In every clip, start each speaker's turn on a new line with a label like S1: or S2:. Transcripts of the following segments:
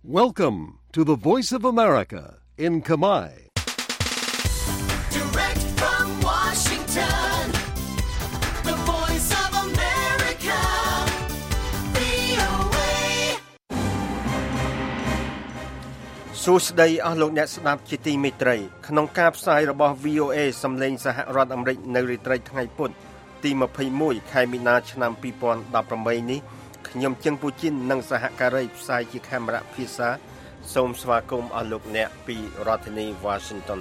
S1: Welcome to the Voice of America in Khmer.
S2: Direct from Washington, the Voice of America, VOA.
S3: សួស្តីអស់លោកអ្នកស្ដាប់ជាទីមេត្រីក្នុងការផ្សាយរបស់ VOA សំឡេងសហរដ្ឋអាមេរិកនៅរាត្រីថ្ងៃពុធទី21ខែមីនាឆ្នាំ2018នេះខ្ញុំជឹងពូជីននិងសហការីផ្សាយជាកាមេរ៉ាភាសាសូមស្វាគមន៍អស់លោកអ្នកពីរដ្ឋធានី Washington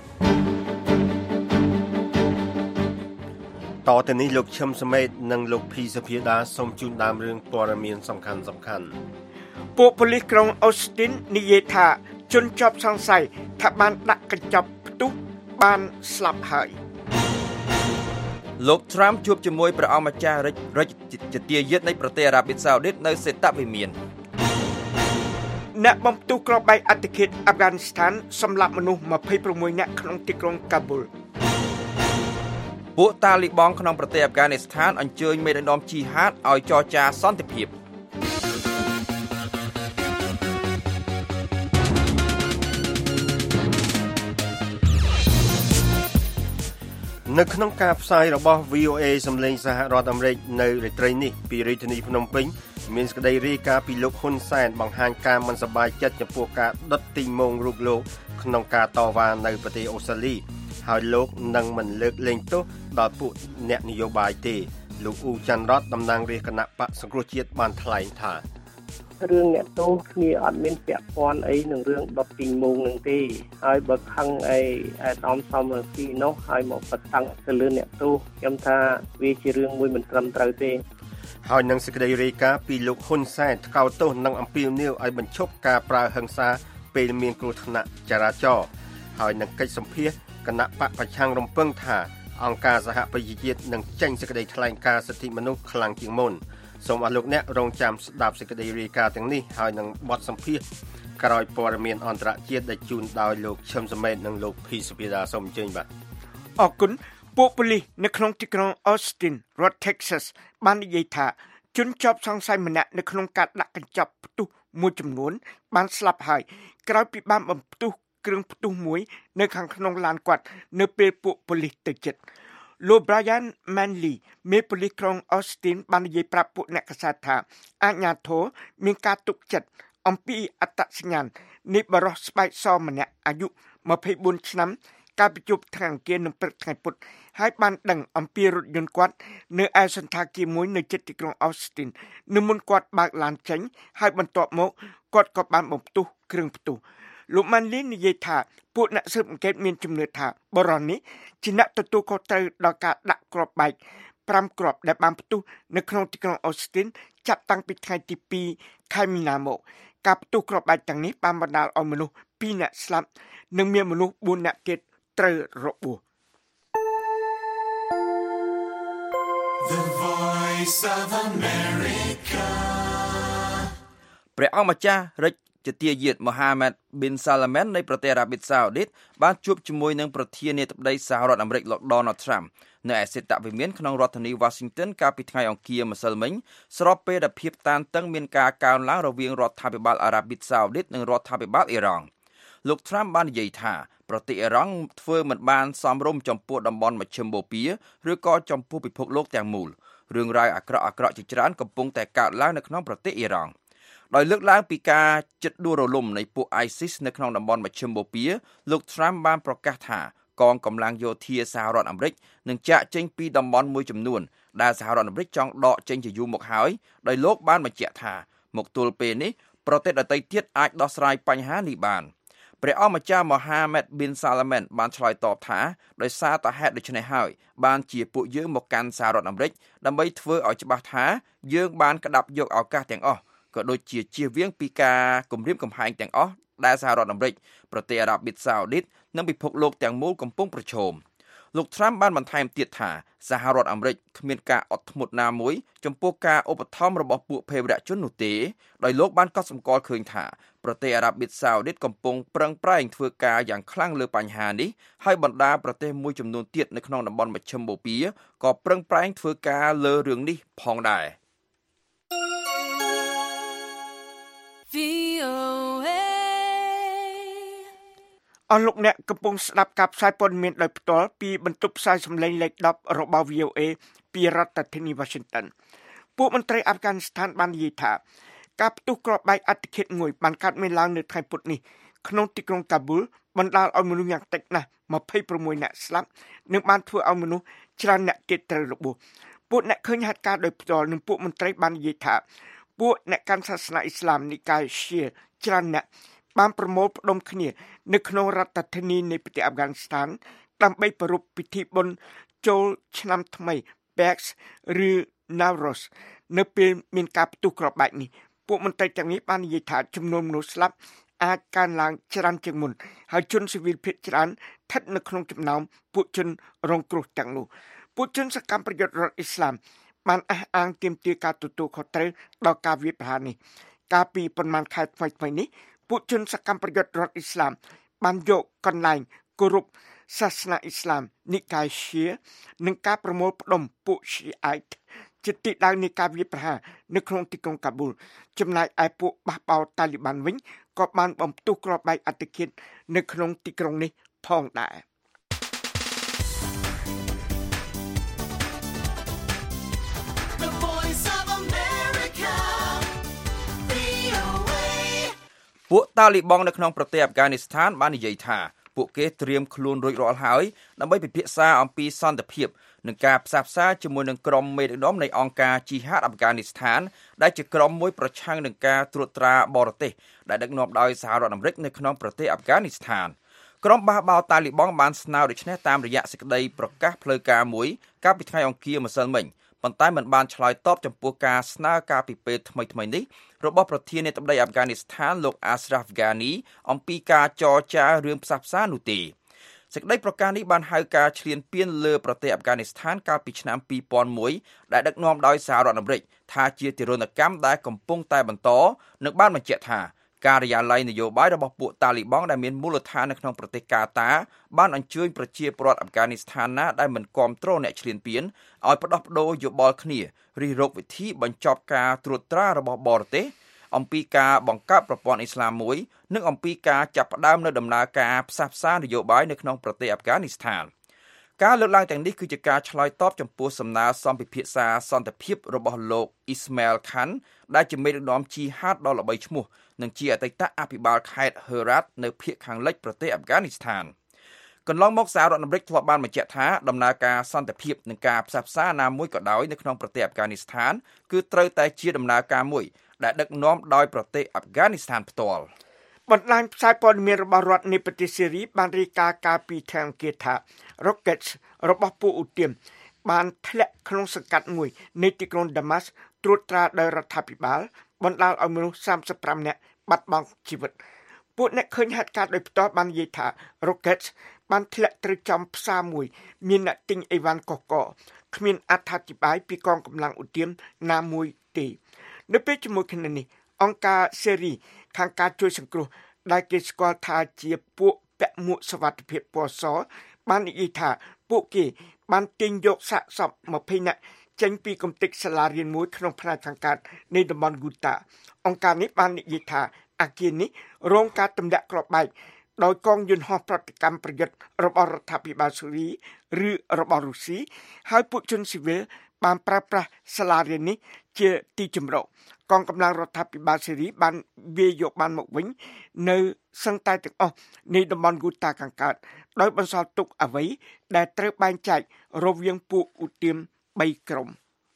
S3: តទៅនេះលោកឈឹមសមេតនិងលោកភីសុភាដាសូមជូនដើមរឿងព័ត៌មានសំខាន់
S4: ពួកប៉ូលីសក្រុងអូស្ទីននិយាយថាជនជាប់សង្ស័យថាបានដាក់កញ្ចប់ផ្ទុះបានស្លាប់ហើយ
S5: លោក Trump ជួបជាមួយព្រះអង្គម្ចាស់រាជទាយាទនៃប្រទេសអារ៉ាប៊ីសាអូឌីតនៅសេតវិមាន
S4: អ្នកបំផ្ទុះគ្រាប់បែកអត្តឃាតអាហ្វហ្គានីស្ថានសម្លាប់មនុស្ស26នាក់ក្នុងទីក្រុងកាប៊ុល
S5: ពួកតាលីបង់ក្នុងប្រទេសអាហ្វហ្គានីស្ថានអញ្ជើញមេដឹកនាំជីហាតឲ្យចរចាសន្តិភាព
S3: នៅក្នុងការផ្សាយរបស់ VOA សំឡេងសហរដ្ឋអាមេរិកនៅរាត្រីនេះពីរាជធានីភ្នំពេញមានសេចក្តីរាយការណ៍ពីលោកហ៊ុនសែនបង្ហាញការមិនសប្បាយចិត្តចំពោះការដុតទីម៉ូងរូបលោកក្នុងការតវ៉ានៅប្រទេសអូស្ត្រាលីហើយលោកនឹងមិនលើកលែងទោសដល់ពួកអ្នកនយោបាយទេលោកអ៊ូច័ន្ទរតតំណាងរាជគណៈបក្សសង្គ្រោះជាតិបានថ្លែងថា
S6: រឿងអ្នកទោសគ្នាអត់មានពាក់ព័ន្ធអីនឹងរឿងដុតទីងមុងនឹងទេហើយបើខឹងអីអាដាមសំរងស៊ីនោះហើយមកបតាំងទៅលើអ្នកទោសខ្ញុំថាវាជារឿងមួយមិនត្រឹមត្រូវទេ
S3: ហើយនឹងសេចក្តីរាយការណ៍ពីលោកហ៊ុនសែនថ្កោលទោសនិងអំពាវនាវឲ្យបញ្ឈប់ការប្រើហិង្សាពេលមានគ្រោះថ្នាក់ចរាចរណ៍ហើយនឹងកិច្ចសម្ភាសគណៈបកប្រឆាំងរំពឹងថាអង្គការសហប្រជាជាតិនឹងចេញសេចក្តីថ្លែងការណ៍សិទ្ធិមនុស្សខ្លាំងជាងមុនសូមអស់លោកអ្នករងចាំស្ដាប់សេចក្តីរាយការណ៍ទាំងនេះហើយនឹងបទសម្ភាសន៍ក្រោយព័ត៌មានអន្តរជាតិដែលជូនដោយលោកឈឹមសមេតនិងលោកភីសុភាដាសូមអញ្ជើញបាទ
S4: អរគុណពួកប៉ូលីសនៅក្នុងទីក្រុង Austin រដ្ឋ Texas បាននិយាយថាជនជាប់សង្ស័យម្នាក់នៅក្នុងការដាក់កញ្ចប់ផ្ទុះមួយចំនួនបានស្លាប់ហើយក្រោយពីបានបំផ្ទុះគ្រឿងផ្ទុះមួយនៅខាងក្នុងឡានគាត់នៅពេលពួកប៉ូលីសទៅជិតលោក Brian Manley មេប៉ូលីសក្រុង Austin បាននិយាយប្រាប់ពួកអ្នកកាសែតថាអាជ្ញាធរមានការទុកចិត្តអំពីអត្តសញ្ញាណនៃបរិសុទ្ធស្បែកសម្នាក់អាយុ24ឆ្នាំការប្រជុំថ្ងៃអង្គារនឹងព្រឹកថ្ងៃពុធហើយបានដឹងអំពីរថយន្តគាត់នៅឯសន្តាគារមួយនៅជិតទីក្រុង Austin នៅមុនគាត់បើកឡានចេញហើយបន្ទាប់មកគាត់ក៏បានបំផ្ទុះគ្រឿងផ្ទុះលោកម៉ាន់លីនិយាយថាពួកអ្នកស៊ើបអង្កេតមានជំនឿថាបរិសុទ្ធនេះជាអ្នកទទួលខុសត្រូវដល់ការដាក់គ្រាប់បែក5គ្រាប់ដែលបានផ្ទុះនៅក្នុងទីក្រុង Austin ចាប់តាំងពីថ្ងៃទី2ខែមីនាមកការផ្ទុះគ្រាប់បែកទាំងនេះបានបណ្ដាលឲ្យមនុស្ស2នាក់ស្លាប់និងមានមនុស្ស4នាក់ទៀតត្រូវរបួស
S2: The Voice of America
S5: ព្រះអង្គម្ចាស់រាជទាយាទមូហាម៉ាត់ ប៊ីន សាឡាម៉ាននៃប្រទេសអារ៉ាប៊ីសាអូឌីតបានជួបជាមួយនឹងប្រធានាធិបតីសហរដ្ឋអាមេរិកលោក Donald Trump នៅឯសេតវិមានក្នុងរដ្ឋធានី Washington កាលពីថ្ងៃអង្គារម្សិលមិញស្របពេលដែលភាពតានតឹងមានការកើនឡើងរវាងរដ្ឋាភិបាលអារ៉ាប៊ីសាអូឌីតនិងរដ្ឋាភិបាលអ៊ីរ៉ង់លោក Trump បាននិយាយថាប្រទេសអ៊ីរ៉ង់ធ្វើមិនបានសមរម្យចំពោះតំបន់មជ្ឈិមបូព៌ាឬក៏ចំពោះពិភពលោកទាំងមូលរឿងរ៉ាវអាក្រក់ជាច្រើនកំពុងតែកើតឡើងនៅក្នុងប្រទេសអ៊ីរ៉ង់ដោយលើកឡើងពីការជិតដួលរលំនៃពួក ISIS នៅក្នុងតំបន់មជ្ឈិមបូព៌ាលោក Trump បានប្រកាសថាកងកម្លាំងយោធាសហរដ្ឋអាមេរិកនឹងចាកចេញពីតំបន់មួយចំនួនដែលសហរដ្ឋអាមេរិកចង់ដកចេញជាយូរមកហើយដោយលោកបានបញ្ជាក់ថាមកទល់ពេលនេះប្រទេសដទៃទៀតអាចដោះស្រាយបញ្ហានេះបានព្រះអង្គម្ចាស់មូហាម៉ាត់ ប៊ីន សាឡាម៉ានបានឆ្លើយតបថាដោយសារតែហេតុដូច្នេះហើយបានជាពួកយើងមកកាន់សហរដ្ឋអាមេរិកដើម្បីធ្វើឲ្យច្បាស់ថាយើងបានក្តាប់យកឱកាសទាំងអស់ក៏ដូចជាជៀសវាងពីការគំរាមកំហែងទាំងអស់ដែលសហរដ្ឋអាមេរិកប្រទេសអារ៉ាប៊ីសាអូឌីតនិងពិភពលោកទាំងមូលកំពុងប្រឈមលោក Trump បានបន្ថែមទៀតថាសហរដ្ឋអាមេរិកគ្មានការអត់ធ្មត់ណាមួយចំពោះការឧបត្ថម្ភរបស់ពួកភេរវជននោះទេដោយលោកបានកត់សម្គាល់ឃើញថាប្រទេសអារ៉ាប៊ីសាអូឌីតកំពុងប្រឹងប្រែងធ្វើការយ៉ាងខ្លាំងលើបញ្ហានេះហើយបណ្ដាប្រទេសមួយចំនួនទៀតនៅក្នុងតំបន់មជ្ឈិមបូព៌ាក៏ប្រឹងប្រែងធ្វើការលើរឿងនេះផងដែរ
S2: VOA
S4: អស់លោកអ្នកកំពុងស្ដាប់ការផ្សាយព័ត៌មានដោយផ្ទាល់ពីបន្ទប់ផ្សាយសម្លេងលេខ10របស់ VOA ពីរដ្ឋធានី Washington ពួកមន្ត្រីអាហ្វហ្គានីស្ថានបាននិយាយថាការផ្ទុះគ្រាប់បែកអត្តឃាតមួយបានកើតមានឡើងនៅថ្ងៃពុធនេះក្នុងទីក្រុងកាប៊ូលបណ្ដាលឲ្យមនុស្សយ៉ាងតិចណាស់26នាក់ស្លាប់និងបានធ្វើឲ្យមនុស្សច្រើនអ្នកទៀតត្រូវរបួសពួកអ្នកឃើញហេតុការណ៍ដោយផ្ទាល់និងពួកមន្ត្រីបាននិយាយថាពួកអ្នកកាន់សាសនាអ៊ីស្លាមនិកាយ Shia ច្រើនអ្នកបានប្រមូលផ្ដុំគ្នានៅក្នុងរដ្ឋធានីនៃប្រទេសអាហ្វហ្គានីស្ថានដើម្បីប្រារព្ធពិធីបុណ្យចូលឆ្នាំថ្មី Bex ឬ Nowruz នៅពេលមានការផ្ទុះគ្រាប់បែកនេះពួកមន្ត្រីទាំងនេះបាននិយាយថាចំនួនមនុស្សស្លាប់អាចកើនឡើងច្រើនជាងមុនហើយជនស៊ីវិលភាគច្រើនស្ថិតនៅក្នុងចំណោមពួកជនរងគ្រោះទាំងនោះពួកជនសកម្មប្រយុទ្ធរដ្ឋអ៊ីស្លាមបានអះអាងទាមទារការទទួលខុសត្រូវដល់ការវាយប្រហារនេះកាលពីប៉ុន្មានខែថ្មីៗនេះពួកជនសកម្មប្រយុទ្ធរដ្ឋអ៊ីស្លាមបានយកកន្លែងគោរពសាសនាអ៊ីស្លាមនិកាយ Shia និងការប្រមូលផ្ដុំពួក Shiite ជាទីដៅនៃការវាយប្រហារនៅក្នុងទីក្រុងកាប៊ូលចំណែកឯពួកបះបោតាលីបានវិញក៏បានបំផ្ទុះគ្រាប់បែកអត្តឃាតនៅក្នុងទីក្រុងនេះផងដែរ
S5: ពួកតាលីបង់នៅក្នុងប្រទេសអាហ្វហ្គានីស្ថានបាននិយាយថាពួកគេត្រៀមខ្លួនរួចរាល់ហើយដើម្បីពិភាក្សាអំពីសន្តិភាពនិងការផ្សះផ្សាជាមួយនឹងក្រុមមេដឹកនាំនៃអង្គការជីហាតអាហ្វហ្គានីស្ថានដែលជាក្រុមមួយប្រឆាំងនឹងការត្រួតត្រាបរទេសដែលដឹកនាំដោយសហរដ្ឋអាមេរិកនៅក្នុងប្រទេសអាហ្វហ្គានីស្ថានក្រុមបះបោរតាលីបង់បានស្នើដូច្នេះតាមរយៈសេចក្តីប្រកាសផ្លូវការមួយកាលពីថ្ងៃអង្គារម្សិលមិញប៉ុន្តែមិនបានឆ្លើយតបចំពោះការស្នើការពីពេលថ្មីៗនេះរបស់ប្រធានាធិបតីអាហ្វហ្គានីស្ថានលោក Ashraf Ghani អំពីការចរចារឿងផ្សះផ្សានោះទេសេចក្តីប្រកាសនេះបានហៅការឈ្លានពានលើប្រទេសអាហ្វហ្គានីស្ថានកាលពីឆ្នាំ2001ដែលដឹកនាំដោយសហរដ្ឋអាមេរិកថាជាទារុណកម្មដែលកំពុងតែបន្តនិងបានបញ្ជាក់ថាការិយាល័យនយោបាយរបស់ពួកតាលីបង់ដែលមានមូលដ្ឋាននៅក្នុងប្រទេសកាតាបានអញ្ជើញប្រជាពលរដ្ឋអាហ្វហ្គានីស្ថានណាដែលមិនគាំទ្រអ្នកឈ្លានពានឲ្យផ្ដោះប្ដូរយោបល់គ្នារិះរកវិធីបញ្ចប់ការត្រួតត្រារបស់បរទេសអំពីការបង្កើតប្រព័ន្ធអ៊ីស្លាមមួយនិងអំពីការចាប់ផ្ដើមនៅដំណើរការផ្សះផ្សានយោបាយនៅក្នុងប្រទេសអាហ្វហ្គានីស្ថានការលើកឡើងទាំងនេះគឺជាការឆ្លើយតបចំពោះសំណើសម្ភារពិភាក្សាសន្តិភាពរបស់លោក Ismail Khan ដែលជាមេដឹកនាំជីហាតដ៏ល្បីឈ្មោះនិងជាអតីតអភិបាលខេត្ត Herat នៅភាគខាងលិចប្រទេសអាហ្វហ្គានីស្ថានកន្លងមកសហរដ្ឋអាមេរិកធ្លាប់បានបញ្ជាក់ថាដំណើរការសន្តិភាពនិងការផ្សះផ្សាណាមួយក៏ដោយនៅក្នុងប្រទេសអាហ្វហ្គានីស្ថានគឺត្រូវតែជាដំណើរការមួយដែលដឹកនាំដោយប្រទេសអាហ្វហ្គានីស្ថានផ្ទាល់
S4: បណ្ដាញផ្សាយព័ត៌មានរបស់រដ្ឋនៃប្រទេសសេរីបានរាយការណ៍កាលពីថ្ងៃអង្គារថា Rockets របស់ពួកឧទាមបានធ្លាក់ក្នុងសង្កាត់មួយនៃទីក្រុង Damas ត្រួតត្រាដោយរដ្ឋាភិបាលបណ្ដាលឲ្យមនុស្ស35នាក់បាត់បង់ជីវិតពួកអ្នកឃើញហេតុការណ៍ដោយផ្ទាល់បាននិយាយថា Rockets បានធ្លាក់ត្រូវចំផ្សារមួយមានអ្នកទិញអីវ៉ាន់កកគ្មានអត្ថាធិប្បាយពីកងកម្លាំងឧទាមណាមួយទេនៅពេលជាមួយគ្នានេះអង្គការសេរីខាងការជួយសង្គ្រោះដែលគេស្គាល់ថាជាពួកពាក់មួកសុវត្ថិភាពពណ៌សបាននិយាយថាពួកគេបានទិញយកសាកសព20នាក់ចេញពីគំនិតសាលារៀនមួយក្នុងផ្នែកខាងកើតនៃតំបន់ Ghouta អង្គការនេះបាននិយាយថាអគារនេះរងការទម្លាក់គ្រាប់បែកដោយកងយន្តហោះប្រតិកម្មប្រយុទ្ធរបស់រដ្ឋាភិបាលស៊ូរីឬរបស់រុស្ស៊ីហើយពួកជនស៊ីវិលបានប្រើប្រាស់សាលារៀននេះជាទីជម្រកកងកម្លាំងរដ្ឋាភិបាលស៊េរីបានវាយយកបានមកវិញនៅសឹងតែទាំងអស់នៃតំបន់ Ghouta ខាងកើតដោយបន្សល់ទុកអ្វីដែលត្រូវបែងចែករវាងពួកឧទាម3ក្រុម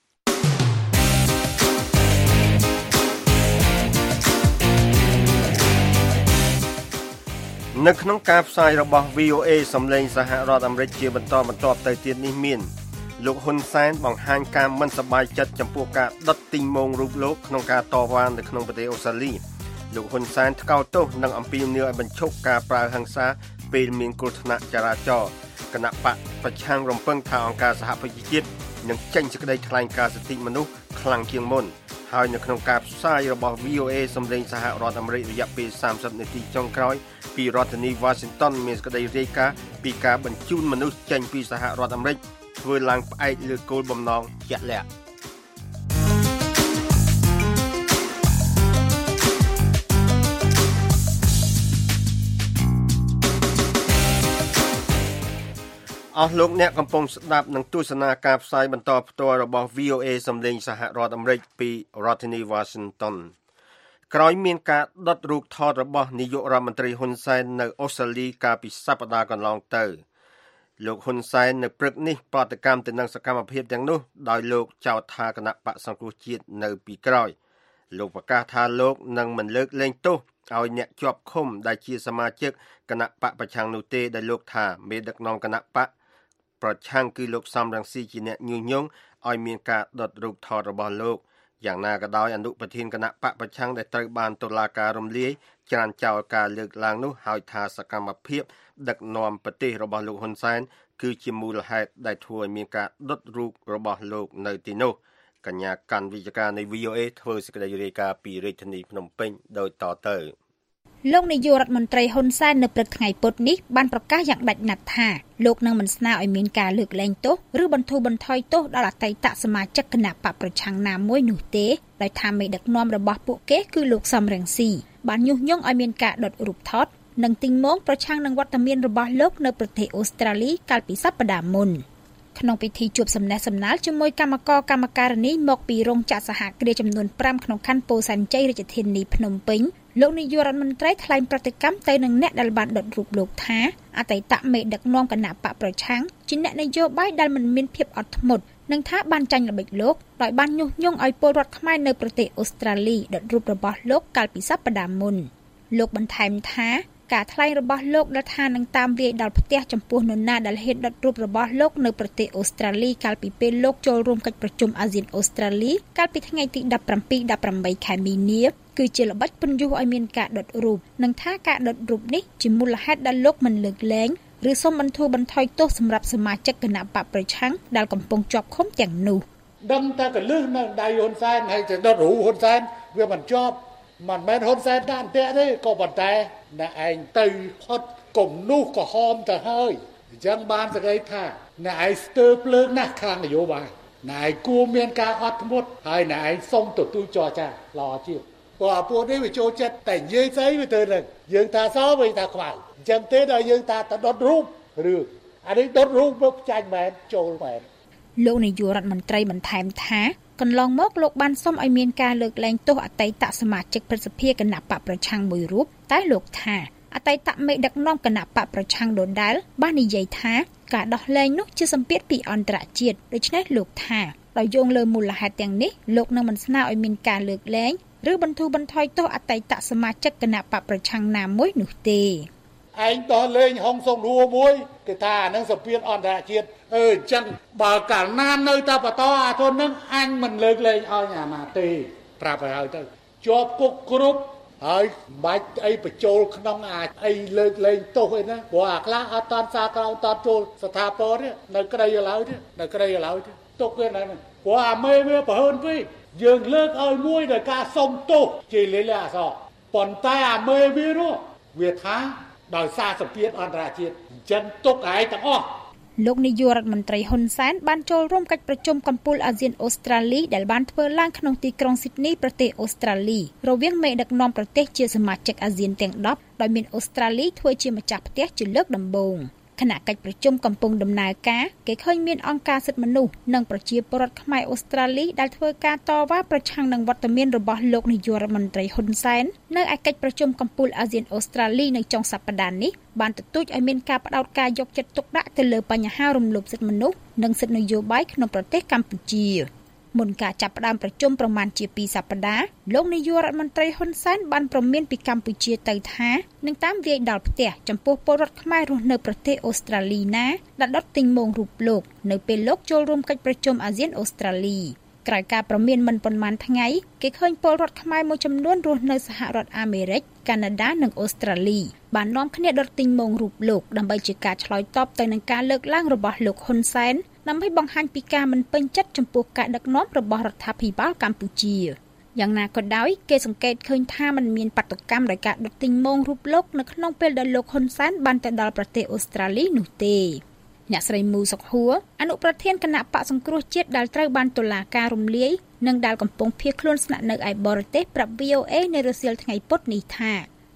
S3: នៅក្នុងការផ្សាយរបស់ VOA សំឡេងសហរដ្ឋអាមេរិកជាបន្តបន្ទាប់ទៅទៀតនេះមានលោកហ៊ុនសែនបង្ហាញការមិនសប្បាយចិត្តចំពោះការដុតទីងម៉ោងរូបលោកក្នុងការតវ៉ានៅក្នុងប្រទេសអូស្ត្រាលីលោកហ៊ុនសែនថ្កោលទោសនិងអំពាវនាវឲ្យបញ្ឈប់ការប្រើហិង្សាពេលមានគ្រោះថ្នាក់ចរាចរណ៍គណៈបកប្រឆាំងរំពឹងថាអង្គការសហប្រជាជាតិនឹងចេញសេចក្តីថ្លែងការណ៍សិទ្ធិមនុស្សខ្លាំងជាងមុនហើយនៅក្នុងការផ្សាយរបស់ VOA សំឡេងសហរដ្ឋអាមេរិករយៈពេល30នាទីចុងក្រោយពីរដ្ឋធានី Washington មានសេចក្តីរាយការណ៍ពីការបញ្ជូនមនុស្សចេញពីសហរដ្ឋអាមេរិកធ្វើឡើងផ្អែកលើគោលបំណងជាក់លាក់អស់លោកអ្នកកំពុងស្ដាប់នឹងទស្សនាការផ្សាយបន្តផ្ទាល់របស់ VOA សំឡេងសហរដ្ឋអាមេរិកពីរដ្ឋធានី Washington ក្រោយមានការដុតរូបថតរបស់នាយករដ្ឋមន្ត្រីហ៊ុនសែននៅអូស្ត្រាលីកាលពីសប្តាហ៍កន្លងទៅលោកហ៊ុនសែននៅព្រឹកនេះប្រតិកម្មទៅនឹងសកម្មភាពទាំងនោះដោយលោកចោទថាគណៈបក្សសង្គ្រោះជាតិនៅពីក្រោយលោកប្រកាសថាលោកនឹងមិនលើកលែងទោសឲ្យអ្នកជាប់ឃុំដែលជាសមាជិកគណៈបកប្រឆាំងនោះទេដែលលោកថាមេដឹកនាំគណៈបកប្រឆាំងគឺលោកសំរងស៊ីជាអ្នកញុះញង់ឲ្យមានការដុតរូបថតរបស់លោកយ៉ាងណាក៏ដោយអនុប្រធានគណៈបកប្រឆាំងដែលត្រូវបានតុលាការរំលាយច្រានចោលការលើកឡើងនោះហើយថាសកម្មភាពដឹកនាំប្រទេសរបស់លោកហ៊ុនសែនគឺជាមូលហេតុដែលធ្វើឲ្យមានការដុតរូបរបស់លោកនៅទីនោះកញ្ញាកាន់វិទ្យការនៃ VOA ធ្វើសេចក្តីរាយការណ៍ពីរាជធានីភ្នំពេញដោយតទៅ
S7: លោកនាយករដ្ឋមន្ត្រីហ៊ុនសែននៅព្រឹកថ្ងៃពុធនេះបានប្រកាសយ៉ាងដាច់ណាត់ថាលោកនឹងមិនស្នើឲ្យមានការលើកលែងទោសឬបន្ធូរបន្ថយទោសដល់អតីតសមាជិកគណៈបកប្រឆាំងណាមួយនោះទេដោយថាមេដឹកនាំរបស់ពួកគេគឺលោកសំរងស៊ីបានញុះញង់ឲ្យមានការដុតរូបថតនិងទីងមងប្រឆាំងនឹងវត្តមានរបស់លោកនៅប្រទេសអូស្ត្រាលីកាលពីសប្តាហ៍មុនក្នុងពិធីជួបសំណេះសំណាលជាមួយគណៈកម្មការនីមកពីរោងចក្រសហគ្រាសចំនួន5ក្នុងខណ្ឌពោធិ៍សែនជ័យរាជធានីភ្នំពេញលោកនាយករដ្ឋមន្ត្រីថ្លែងប្រតិកម្មទៅនឹងអ្នកដែលបានដុតរូបលោកថាអតីតមេដឹកនាំគណៈបកប្រឆាំងជាអ្នកនយោបាយដែលមិនមានភាពអត់ធ្មត់និងថាបានចាញ់ល្បិចលោកដោយបានញុះញង់ឲ្យពលរដ្ឋខ្មែរនៅប្រទេសអូស្ត្រាលីដុតរូបរបស់លោកកាលពីសប្តាហ៍មុនលោកបន្ថែមថាការថ្លែងរបស់លោកដែលថានឹងតាមវាយដល់ផ្ទះចំពោះនរណាដែលហ៊ានដុតរូបរបស់លោកនៅប្រទេសអូស្ត្រាលីកាលពីពេលលោកចូលរួមកិច្ចប្រជុំអាស៊ានអូស្ត្រាលីកាលពីថ្ងៃទី17-18 ខែមីនាគឺជាល្បិចពន្យុះឲ្យមានការដុតរូបនិងថាការដុតរូបនេះជាមូលហេតុដែលលោកមិនលើកលែងឬសូមបន្ធូរបន្ថយទោសសម្រាប់សមាជិកគណៈបកប្រឆាំងដែលកំពុងជាប់ឃុំទាំងនោះ
S8: ដឹងតែកលឹះនៅដៃហ៊ុនសែនហើយទៅដុតរូបហ៊ុនសែនវាមិនជាប់មិនមែនហ៊ុនសែនដាក់អន្ទាក់ទេក៏ប៉ុន្តែអ្នកឯងទៅផុតគំនូសក៏ហមទៅហើយអញ្ចឹងបានសេចក្តីថាអ្នកឯងស្ទើរភ្លើងណាស់ខាងនយោបាយអ្នកឯងគួរមានការអត់ធ្មត់ហើយអ្នកឯងសុំទទួលចរចាល្អជាងព្រោះអាពួកនេះវាចូលចិត្តតែនិយាយស្អីវាទៅនឹងយើងថាសវិញថាខ្មៅអញ្ចឹងទេដល់យើងថាទៅដុតរូបរឿងអានេះដុតរូបមកចាញ់មែនចូលមែន
S7: លោកនាយករដ្ឋមន្ត្រីបន្ថែមថាកន្លងមកលោកបានសុំឲ្យមានការលើកលែងទោសអតីតសមាជិកព្រឹទ្ធសភាគណៈបកប្រឆាំងមួយរូបតែលោកថាអតីតមេដឹកនាំគណៈបកប្រឆាំងដដែលបាននិយាយថាការដោះលែងនោះជាសម្ពាធពីអន្តរជាតិដូច្នេះលោកថាដោយយោងលើមូលហេតុទាំងនេះលោកនឹងមិនស្នើឲ្យមានការលើកលែងឬបន្ធូរបន្ថយទោសអតីតសមាជិកគណៈបកប្រឆាំងណាមួយនោះទេ
S8: ឯងដោះលែងហុងសុងរួមួយគេថាអានឹងសម្ពាធអន្តរជាតិអញ្ចឹងបើកាលណានៅតែបន្តអាធននឹងអញមិនលើកលែងឲ្យអាណាទេប្រាប់ឲ្យទៅជាប់គុកគ្រប់ហើយបាច់អីបញ្ចូលក្នុងអាចអីលើកលែងទោសអីណាព្រោះអាខ្លះអត់តាន់សារក្រៅអត់ចូលស្ថាពរទេនៅក្រីឥឡូវទេនៅក្រីឥឡូវទេទុកគេហ្នឹងព្រោះអាមេវាប្រហើនពេកយើងលើកឲ្យមួយដោយការសុំទោសជាលិលាអសរប៉ុន្តែអាមេវានោះវាថាដោយសារសម្ពាធអន្តរជាតិអញ្ចឹងទុកឯងទាំងអស់
S7: លោកនាយករដ្ឋមន្ត្រីហ៊ុនសែនបានចូលរួមកិច្ចប្រជុំកំពូលអាស៊ានអូស្ត្រាលីដែលបានធ្វើឡើងក្នុងទីក្រុងស៊ីដនីប្រទេសអូស្ត្រាលីរវាងមេដឹកនាំប្រទេសជាសមាជិកអាស៊ានទាំង10ដោយមានអូស្ត្រាលីធ្វើជាម្ចាស់ផ្ទះជាលើកដំបូងខណៈកិច្ចប្រជុំកំពុងដំណើរការគេឃើញមានអង្គការសិទ្ធិមនុស្សនិងប្រជាពលរដ្ឋខ្មែរអូស្ត្រាលីដែលធ្វើការតវ៉ាប្រឆាំងនឹងវត្តមានរបស់លោកនាយករដ្ឋមន្ត្រីហ៊ុនសែននៅឯកិច្ចប្រជុំកំពូលអាស៊ានអូស្ត្រាលីនៅចុងសប្តាហ៍នេះបានទទូចឲ្យមានការផ្ដោតការយកចិត្តទុកដាក់ទៅលើបញ្ហារំលោភសិទ្ធិមនុស្សនិងសិទ្ធិនយោបាយក្នុងប្រទេសកម្ពុជាមុនការចាប់ផ្ដើមប្រជុំប្រមាណជា2សប្តាហ៍លោកនាយករដ្ឋមន្ត្រីហ៊ុនសែនបានប្រមានពីកម្ពុជាទៅថានឹងតាមវាយដល់ផ្ទះចំពោះពលរដ្ឋខ្មែររស់នៅប្រទេសអូស្ត្រាលីណាដែលដុតទីងមងរូបលោកនៅពេលលោកចូលរួមកិច្ចប្រជុំអាស៊ានអូស្ត្រាលីក្រោយការប្រមានមិនប៉ុន្មានថ្ងៃគេឃើញពលរដ្ឋខ្មែរមួយចំនួនរស់នៅសហរដ្ឋអាមេរិកកាណាដានិងអូស្ត្រាលីបាននាំគ្នាដុតទីងមងរូបលោកដើម្បីជាការឆ្លើយតបទៅនឹងការលើកឡើងរបស់លោកហ៊ុនសែនដើម្បីបង្ហាញពីការមិនពេញចិត្តចំពោះការដឹកនាំរបស់រដ្ឋាភិបាលកម្ពុជាយ៉ាងណាក៏ដោយគេសង្កេតឃើញថាมันមានបាតុកម្មដោយការដុតទីងមងរូបលោកនៅក្នុងពេលដែលលោកហ៊ុនសែនបានទៅដល់ប្រទេសអូស្ត្រាលីនោះទេអ្នកស្រីមូសុកហួរអនុប្រធានគណៈបកសង្គ្រោះជាតិដែលត្រូវបានតុលាការរំលាយនិងដែលកំពុងភៀសខ្លួនស្នាក់នៅឯបរទេសប្រាប់ VOA នៅរសៀលថ្ងៃពុធនេះថា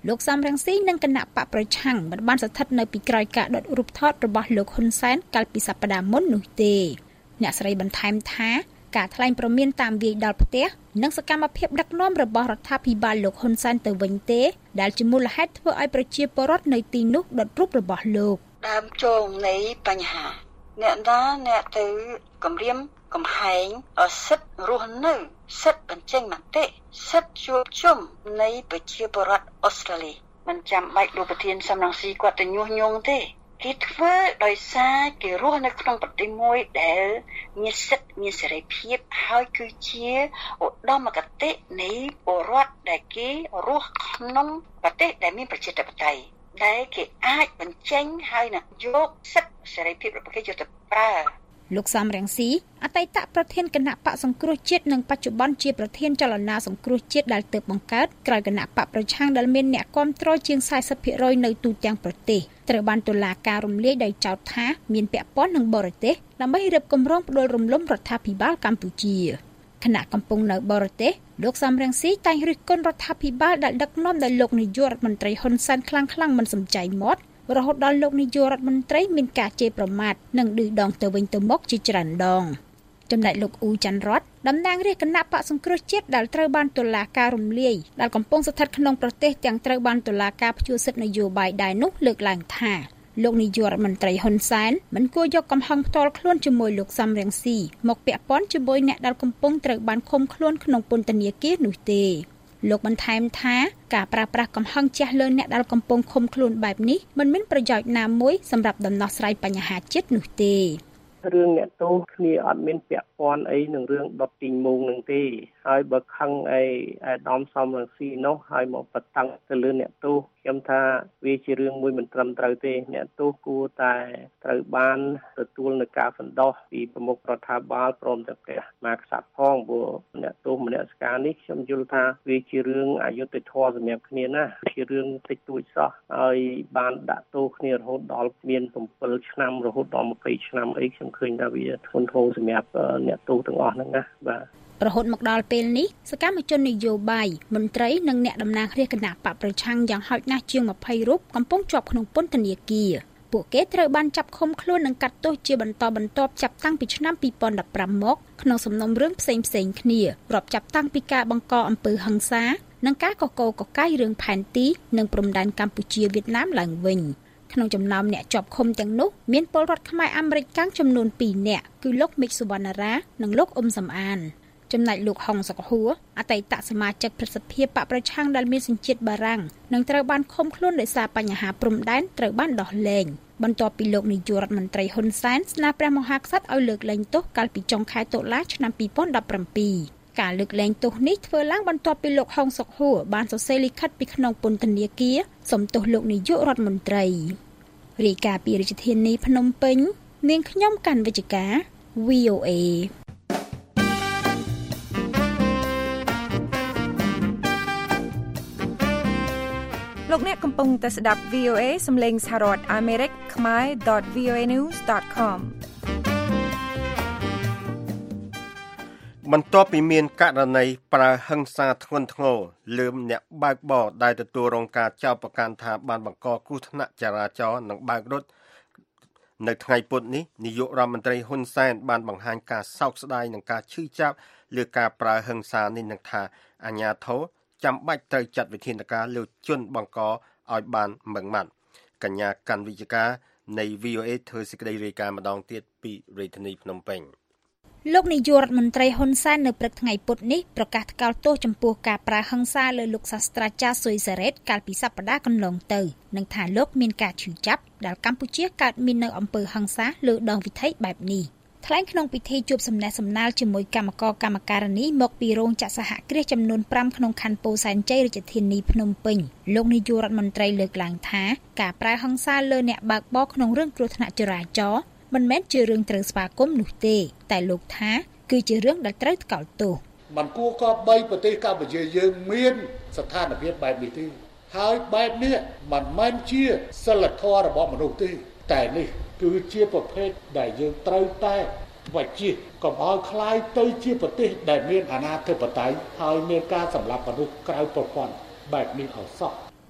S7: លោកសំរងស៊ីនិងគណៈបកប្រឆាំងមិនបានស្ថិតនៅពីក្រោយការដុតរូបថតរបស់លោកហ៊ុនសែនកាលពីសប្តាហ៍មុននោះទេអ្នកស្រីបន្ថែមថាការថ្លែងព្រមានតាមវាយដល់ផ្ទះនិងសកម្មភាពដឹកនាំរបស់រដ្ឋាភិបាលលោកហ៊ុនសែនទៅវិញទេដែលជាមូលហេតុធ្វើឲ្យប្រជាពលរដ្ឋនៅទីនោះដុតរូបរបស់លោក
S9: ដើមជោងនៃបញ្ហាអ្នកណាអ្នកទៅគម្រាមកំហែងសិទ្ធិរស់នៅសិទ្ធិបញ្ចេញមតិសិទ្ធិជួបជុំនៃប្រជាពលរដ្ឋអូស្ត្រាលីមិនចាំបាច់លោកប្រធានសំរងស៊ីគាត់ទៅញុះញង់ទេគេធ្វើដោយសារគេរស់នៅក្នុងប្រទេសមួយដែលមានសិទ្ធិមានសេរីភាពហើយគឺជាឧត្តមគតិនៃពលរដ្ឋដែលគេរស់ក្នុងប្រទេសដែលមានប្រជាធិបតេយ្យដែលគេអាចបញ្ចេញហើយនឹងយកសិទ្ធិសេរីភាពរបស់គេយកទៅប្រើ
S7: លោកសំរងស៊ីអតីតប្រធានគណៈបកសង្គ្រោះជាតិនិងបច្ចុប្បន្នជាប្រធានចលនាសង្គ្រោះជាតិដែលទើបបង្កើតក្រោយគណៈបកប្រឆាំងដែលមានអ្នកគាំទ្រជាង 40% នៅទូទាំងប្រទេសត្រូវបានតុលាការរំលាយដោយចោទថាមានពាក់ព័ន្ធនឹងបរទេសដើម្បីរៀបគម្រោងផ្ដួលរំលំរដ្ឋាភិបាលកម្ពុជាគណៈកំពុងនៅបរទេសលោកសំរងស៊ីតែងរិះគន់រដ្ឋាភិបាលដែលដឹកនាំដោយលោកនាយករដ្ឋមន្ត្រីហ៊ុនសែនខ្លាំងមិនសំចៃមាត់រហូតដល់លោកនាយករដ្ឋមន្ត្រីមានការជេរប្រមាថនិងឌឺដងទៅវិញទៅមកជាច្រើនដងចំណែកលោកអ៊ូច័ន្ទរតតំណាងរាជគណៈបកសង្គ្រោះជាតិដែលត្រូវបានតុលាការរំលាយដែលកំពុងស្ថិតក្នុងប្រទេសទាំងត្រូវបានតុលាការព្យួរសិទ្ធិនយោបាយដែរនោះលើកឡើងថាលោកនាយករដ្ឋមន្ត្រីហ៊ុនសែនមិនគួរយកកំហឹងផ្ទាល់ខ្លួនជាមួយលោកសំរងស៊ីមកពាក់ព័ន្ធជាមួយអ្នកដែលកំពុងត្រូវបានឃុំខ្លួនក្នុងពន្ធនាគារនោះទេលោកបន្ថែមថាការប្រើប្រាស់កំហឹងជះលើអ្នកដែលកំពុងឃុំខ្លួនបែបនេះមិនមានប្រយោជន៍ណាមួយសម្រាប់ដំណោះស្រាយបញ្ហាជាតិនោះទេ
S6: រឿងអ្នកទោសគ្នាអត់មានពាក់ព័ន្ធអីនឹងរឿងដុតទីងមូងនឹងទេហើយបើខឹងអីអាដាមសំរងស៊ីនោះហើយមកបតាំងទៅលើអ្នកទោសខ្ញុំថាវាជារឿងមួយមិនត្រឹមត្រូវទេអ្នកទោសគួរតែត្រូវបានទទួលនឹងការសន្តោសពីប្រមុខរដ្ឋាភិបាលព្រមទាំងព្រះមហាក្សត្រផងព្រោះអ្នកទោសមនសិការនេះខ្ញុំយល់ថាវាជារឿងអយុត្តិធម៌សម្រាប់គ្នាណាជារឿងតិចតួចសោះហើយបានដាក់ទោសគ្នារហូតដល់មាន7ឆ្នាំរហូតដល់20ឆ្នាំអីខ្ញុំឃើញថាវាធ្ងន់ធ្ងរសម្រាប់អ្នកទោសទាំងអស់ហ្នឹងណាបាទ
S7: រហូតមកដល់ពេលនេះសកម្មជននយោបាយមន្ត្រីនិងអ្នកតំណាងរាជគណៈបកប្រឆាំងយ៉ាងហោចណាស់ជាង20រូបកំពុងជាប់ក្នុងពន្ធនាគារពួកគេត្រូវបានចាប់ឃុំខ្លួននិងកាត់ទោសជាបន្តបន្ទាប់ចាប់តាំងពីឆ្នាំ2015មកក្នុងសំណុំរឿងផ្សេងៗគ្នារាប់ចាប់តាំងពីការបង្កអំពើហិង្សានិងការកកកកាយរឿងផែនទីនិងព្រំដែនកម្ពុជាវៀតណាមឡើងវិញក្នុងចំណោមអ្នកជាប់ឃុំទាំងនោះមានពលរដ្ឋខ្មែរអាមេរិកកាំងចំនួន2នាក់គឺលោកមិចសុវណ្ណារានិងលោកអ៊ុំសំអានចំណែកលោកហុងសុកហួរអតីតសមាជិកប្រសិទ្ធិបកប្រឆាំងដែលមានសញ្ជាតិបារាំងនឹងត្រូវបានឃុំខ្លួនដោយសារបញ្ហាព្រំដែនត្រូវបានដោះលែងបន្ទាប់ពីលោកនាយករដ្ឋមន្ត្រីហ៊ុនសែនស្នើព្រះមហាក្សត្រឲ្យលើកលែងទោសកាលពីចុងខែតុលាឆ្នាំ2017ការលើកលែងទោសនេះធ្វើឡើងបន្ទាប់ពីលោកហុងសុកហួរបានសរសេរលិខិតពីក្នុងពន្ធនាគារសុំទោសលោកនាយករដ្ឋមន្ត្រីរាយការណ៍ពីរាជធានីភ្នំពេញនាងខ្ញុំកាន់វិជ្ជការ VOA
S10: លោកអ្នកកំពុងតែស្ដាប់ VOA សំឡេងសហរដ្ឋអាមេរិកខ្មែរ .voanews.com
S3: បន្ទាប់ពីមានករណីប្រើហិង្សាធ្ងន់ធ្ងរលើអ្នកបើកបរដែលទទួលរងការចោទប្រកាន់ថាបានបង្កគ្រោះថ្នាក់ចរាចរណ៍និងបើករត់នៅថ្ងៃពុធនេះនាយករដ្ឋមន្ត្រីហ៊ុនសែនបានបង្ហាញការសោកស្ដាយនិងការឈឺចាប់លើការប្រើហិង្សានេះនឹងថាអាជ្ញាធរចាំបាច់ត្រូវចាត់វិធានការលើជនបង្កឲ្យបានម៉ឺងម៉ាត់កញ្ញាកាន់វិជ្ជការនៃ VOA ធ្វើសេចក្តីរាយការណ៍ម្ដងទៀតពីរាជធានីភ្នំពេញ
S7: លោកនាយករដ្ឋមន្ត្រីហ៊ុនសែននៅព្រឹកថ្ងៃពុធនេះប្រកាសថ្កោលទោសចំពោះការប្រើហិង្សាលើលោកសាស្ត្រាចារ្យស៊ុយសារ៉េតកាលពីសប្តាហ៍កន្លងទៅនិងថាលោកមានការឈឺចាប់ដែលកម្ពុជាកើតមាននៅអំពើហិង្សាលើដងវិថីបែបនេះថ្លែងក្នុងពិធីជួបសំណេះសំណាលជាមួយគណៈកម្មការនីមកពីរោងចក្រសហគ្រាសចំនួន5ក្នុងខណ្ឌពោធិ៍សែនជ័យរាជធានីភ្នំពេញលោកនាយករដ្ឋមន្ត្រីលើកឡើងថាការប្រើហិង្សាលើអ្នកបើកបរក្នុងរឿងគ្រោះថ្នាក់ចរាចរណ៍មិនមែនជារឿងត្រូវស្វាគមន៍នោះទេតែលោកថាគឺជារឿងដែលត្រូវថ្កោលទោស
S8: មិនគួរក៏បីប្រទេសកម្ពុជាយើងមានស្ថានភាពបែបនេះទេហើយបែបនេះមិនមែនជាសិលធម៌របស់មនុស្សទេតែនេះគឺជាប្រភេទដែលយើងត្រូវតែវិជាកុំឲ្យคล้ายទៅជាប្រទេសដែលមានអាណាធិបតេយ្យហើយមានការសម្លាប់មនុស្សក្រៅប្រព័ន្ធបែបនេះឲ្យសោះ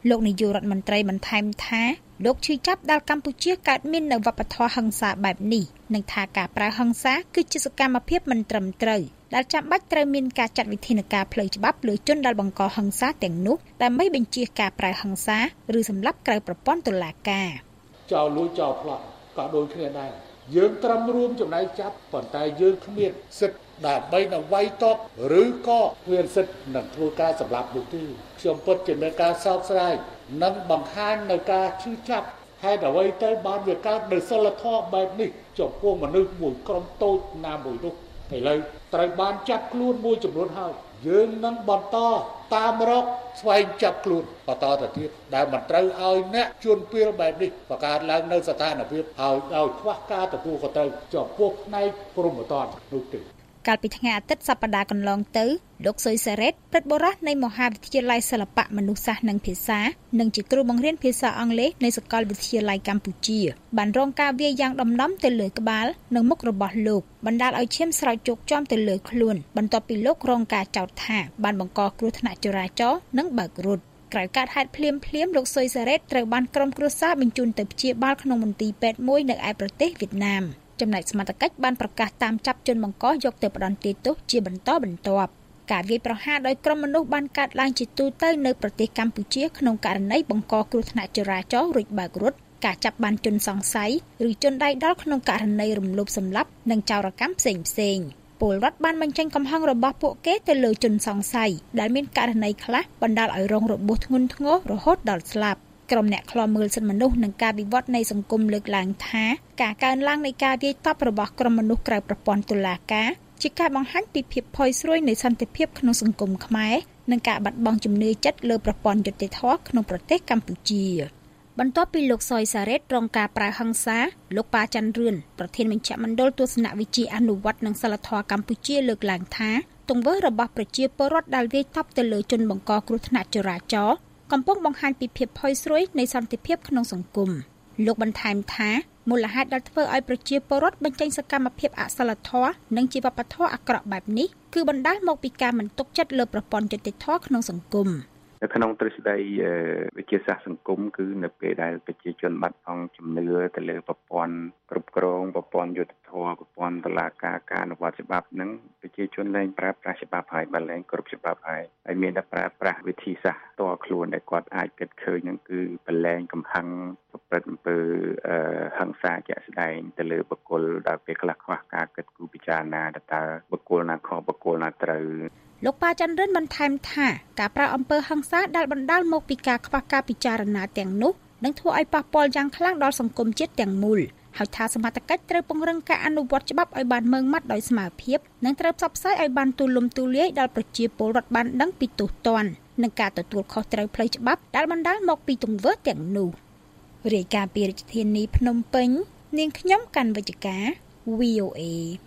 S7: លោកនាយករដ្ឋមន្ត្រីបន្ថែមថាលោកឈឺចាប់ដែលកម្ពុជាកើតមាននៅវប្បធម៌ហិង្សាបែបនេះនិងថាការប្រើហិង្សាគឺជាសកម្មភាពមិនត្រឹមត្រូវដែលចាំបាច់ត្រូវមានការចាត់វិធានការផ្លូវច្បាប់លើជនដែលបង្កហិង្សាទាំងនោះដើម្បីបញ្ជៀសការប្រើហិង្សាឬសម្លាប់ក្រៅប្រព័ន្ធតុលាការ
S8: ចោលលួចចោលប្លន់ក៏ដូចគ្នាដែរយើងត្រឹមរួមចំណែកចាប់ប៉ុន្តែយើងគ្មានសិទ្ធិដើម្បីនឹងវាយតបឬក៏គ្មានសិទ្ធិនឹងធ្វើការសម្លាប់នោះទេខ្ញុំពិតជាមានការសោកស្ដាយនិងបង្ហាញនៅការឈឺចាប់ហេតុអ្វីទៅបានវាកើតនៅសិលធម៌បែបនេះចំពោះមនុស្សមួយក្រុមតូចណាមួយនោះឥឡូវត្រូវបានចាប់ខ្លួនមួយចំនួនហើយយើងនឹងបន្តតាមរកស្វែងចាប់ខ្លួនបន្តទៅទៀតដែលមិនត្រូវឲ្យអ្នកជួនពាលបែបនេះបង្កើតឡើងនៅស្ថានភាពឲ្យខ្វះការទទួលខុសត្រូវចំពោះផ្នែកព្រហ្មទណ្ឌនោះទេ
S7: កាលពីថ្ងៃអាទិត្យសប្តាហ៍កន្លងទៅលោកសុយសារ៉េតព្រឹទ្ធបុរសនៃមហាវិទ្យាល័យសិល្បៈមនុស្សសាស្ត្រនិងភាសានិងជាគ្រូបង្រៀនភាសាអង់គ្លេសនៃសាកលវិទ្យាល័យកម្ពុជាបានរងការវាយយ៉ាងដំណំទៅលើក្បាលនិងមុខរបស់លោកបណ្ដាលឲ្យឈាមស្រោចជោគជាំទៅលើខ្លួនបន្ទាប់ពីលោករងការចោទថាបានបង្កគ្រោះថ្នាក់ចរាចរណ៍និងបើករត់ក្រោយកើតហេតុភ្លាមលោកសុយសារ៉េតត្រូវបានក្រុមគ្រួសារបញ្ជូនទៅព្យាបាលក្នុងមន្ទីរពេទ្យមួយនៅឯប្រទេសវៀតណាមចំណែកសមត្ថកិច្ចបានប្រកាសតាមចាប់ជនបង្កយកទៅផ្ដន្ទាទោសជាបន្តបន្ទាប់ការវាយប្រហារដោយក្រុមមនុស្សបានកើតឡើងជាទូទៅនៅប្រទេសកម្ពុជាក្នុងករណីបង្កគ្រោះថ្នាក់ចរាចរណ៍រួចបើករត់ការចាប់បានជនសង្ស័យឬជនដៃដល់ក្នុងករណីរំលោភសម្លាប់និងចោរកម្មផ្សេងពលរដ្ឋបានបញ្ចេញកំហឹងរបស់ពួកគេទៅលើជនសង្ស័យដែលមានករណីខ្លះបណ្ដាលឲ្យរងរបួសធ្ងន់ធ្ងររហូតដល់ស្លាប់ក្រុមអ្នកឃ្លាំមើលសិទ្ធិមនុស្សនិងការវិវត្តនៃសង្គមលើកឡើងថាការកើនឡើងនៃការវាយតប់របស់ក្រុមមនុស្សក្រៅប្រព័ន្ធតុលាការជាការបង្ហាញពីភាពផុយស្រួយនៃសន្តិភាពក្នុងសង្គមខ្មែរនិងការបាត់បង់ជំនឿចិត្តលើប្រព័ន្ធយុត្តិធម៌ក្នុងប្រទេសកម្ពុជាបន្ទាប់ពីលោកសុយសារ៉េតរងការប្រើហិង្សាលោកប៉ាច័ន្ទរឿនប្រធានមជ្ឈមណ្ឌលទស្សនវិជ្ជាអនុវត្តនិងសិលធម៌កម្ពុជាលើកឡើងថាទង្វើរបស់ប្រជាពលរដ្ឋដែលវាយតប់ទៅលើជនបង្កគ្រោះថ្នាក់ចរាចរណ៍កំពុងបង្ហាញពីភាពផុយស្រួយនៃសន្តិភាពក្នុងសង្គមលោកបន្ថែមថាមូលហេតុដែលធ្វើឲ្យប្រជាពលរដ្ឋបញ្ចេញសកម្មភាពអសិលធម៌និងជីវបធម៌អាក្រក់បែបនេះគឺបណ្ដាលមកពីការមិនទុកចិត្តលើប្រព័ន្ធយុត្តិធម៌ក្នុងសង្គម
S11: នៅក្នុងទ្រឹស្ដីវិទ្យាសាស្ត្រសង្គមគឺនៅពេលដែលប្រជាជនបាត់បង់ជំនឿទៅលើប្រព័ន្ធគ្រប់គ្រងប្រព័ន្ធយុត្តិធម៌ប្រព័ន្ធតុលាការការអនុវត្តច្បាប់នឹងប្រជាជនលែងប្រើប្រាស់ច្បាប់ហើយបើលែងគ្រប់ច្បាប់ហើយមានតែប្រើប្រាស់វិធីសាស្ត្រតខ្លួនដែលគាត់អាចគិតឃើញនឹងគឺបលែងកំហឹងប្រព្រឹត្តអំពើហិង្សាជាក់ស្ដែងទៅលើបុគ្គលដែលពេលខ្លះខ្វះការគិតគូរពិចារណាតើបុគ្គលណាខុសបុគ្គលណាត្រូវ
S7: លោកប៉ាច័ន្ទរឿនបន្ថែមថាការប្រើអំពើហិង្សាដែលបណ្ដាលមកពីការខ្វះការពិចារណាទាំងនោះនឹងធ្វើឲ្យប៉ះពាល់យ៉ាងខ្លាំងដល់សង្គមជាតិទាំងមូលហើយថាសមត្ថកិច្ចត្រូវពង្រឹងការអនុវត្តច្បាប់ឲ្យបានម៉ឺងម៉ាត់ដោយស្មើភាពនិងត្រូវផ្សព្វផ្សាយឲ្យបានទូលំទូលាយដល់ប្រជាពលរដ្ឋបានដឹងពីទោសទណ្ឌនិងការទទួលខុសត្រូវផ្លូវច្បាប់ដែលបណ្ដាលមកពីទង្វើទាំងនោះរាយការណ៍ពីរាជធានីភ្នំពេញនាងខ្ញុំកាន់វិជ្ជការ VOA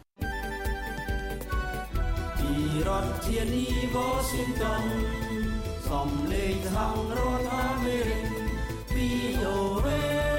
S2: រដ្ឋធានី Washington សំឡេងខាងរដ្ឋអាមេរិក VOA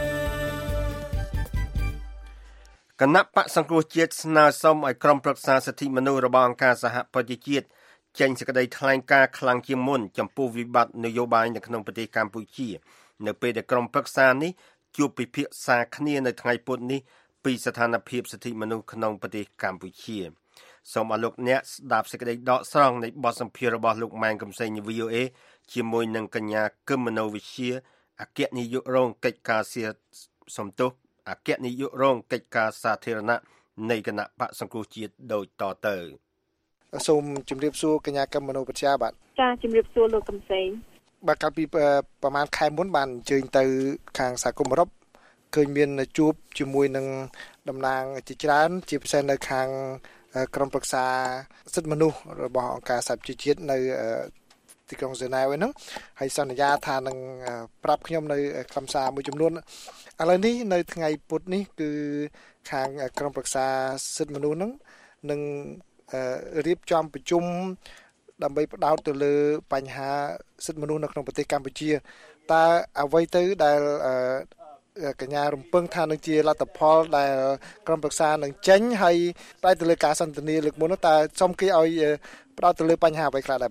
S3: គណៈបកសង្គ្រោះជាតិស្នើសុំឲ្យក្រុមប្រឹក្សាសិទ្ធិមនុស្សរបស់អង្គការសហប្រជាជាតិចេញសេចក្តីថ្លែងការណ៍ខ្លាំងជាងមុនចំពោះវិបត្តិនយោបាយនៅក្នុងប្រទេសកម្ពុជានៅពេលដែលក្រុមប្រឹក្សានេះជួបពិភាក្សាគ្នានៅថ្ងៃពុធនេះពីស្ថានភាពសិទ្ធិមនុស្សក្នុងប្រទេសកម្ពុជាសូមអរលោកអ្នកស្ដាប់សេចក្តីដកស្រង់នៃបទសម្ភាសន៍របស់លោកម៉ែនកំសែង VOA ជាមួយនឹងកញ្ញាកឹមមនោវិជ្ជាអគ្គនាយករងកិច្ចការអគ្គនាយករងកិច្ចការសាធារណៈនៃគណៈបកសង្គ្រោះជាតិដូចតទៅ
S12: សូមជម្រាបសួរកញ្ញាកឹមមនោវិជ្ជាបាទ
S13: ចាជម្រាបសួរលោកកំសែង
S12: បាទកាលពីប្រហែលខែមុនបានអញ្ជើញទៅខាងសហគមន៍អឺរ៉ុបឃើញមានជួបជាមួយនឹងតំណាងជាច្រើនជាពិសេសនៅខាងក្រុមប្រឹក្សាសិទ្ធិមនុស្សរបស់អង្គការសហប្រជាជាតិនៅទីក្រុងហ្សឺណែវហ្នឹងហើយសន្យាថានឹងប្រាប់ខ្ញុំនៅខ្លឹមសារមួយចំនួនឥឡូវនេះនៅថ្ងៃពុធនេះគឺខាងក្រុមប្រឹក្សាសិទ្ធិមនុស្សហ្នឹងនឹងរៀបចំប្រជុំដើម្បីផ្ដោតទៅលើបញ្ហាសិទ្ធិមនុស្សនៅក្នុងប្រទេសកម្ពុជាតើអ្វីទៅដែលកញ្ញារំពឹងថានឹងជាលទ្ធផលដែលក្រុមប្រឹក្សានឹងចេញហើយផ្ដោតទៅលើការសន្ទនាលើកមុនតើសុំគេឲ្យផ្ដោតទៅលើបញ្ហាអ្វីខ្លះដែរបាទ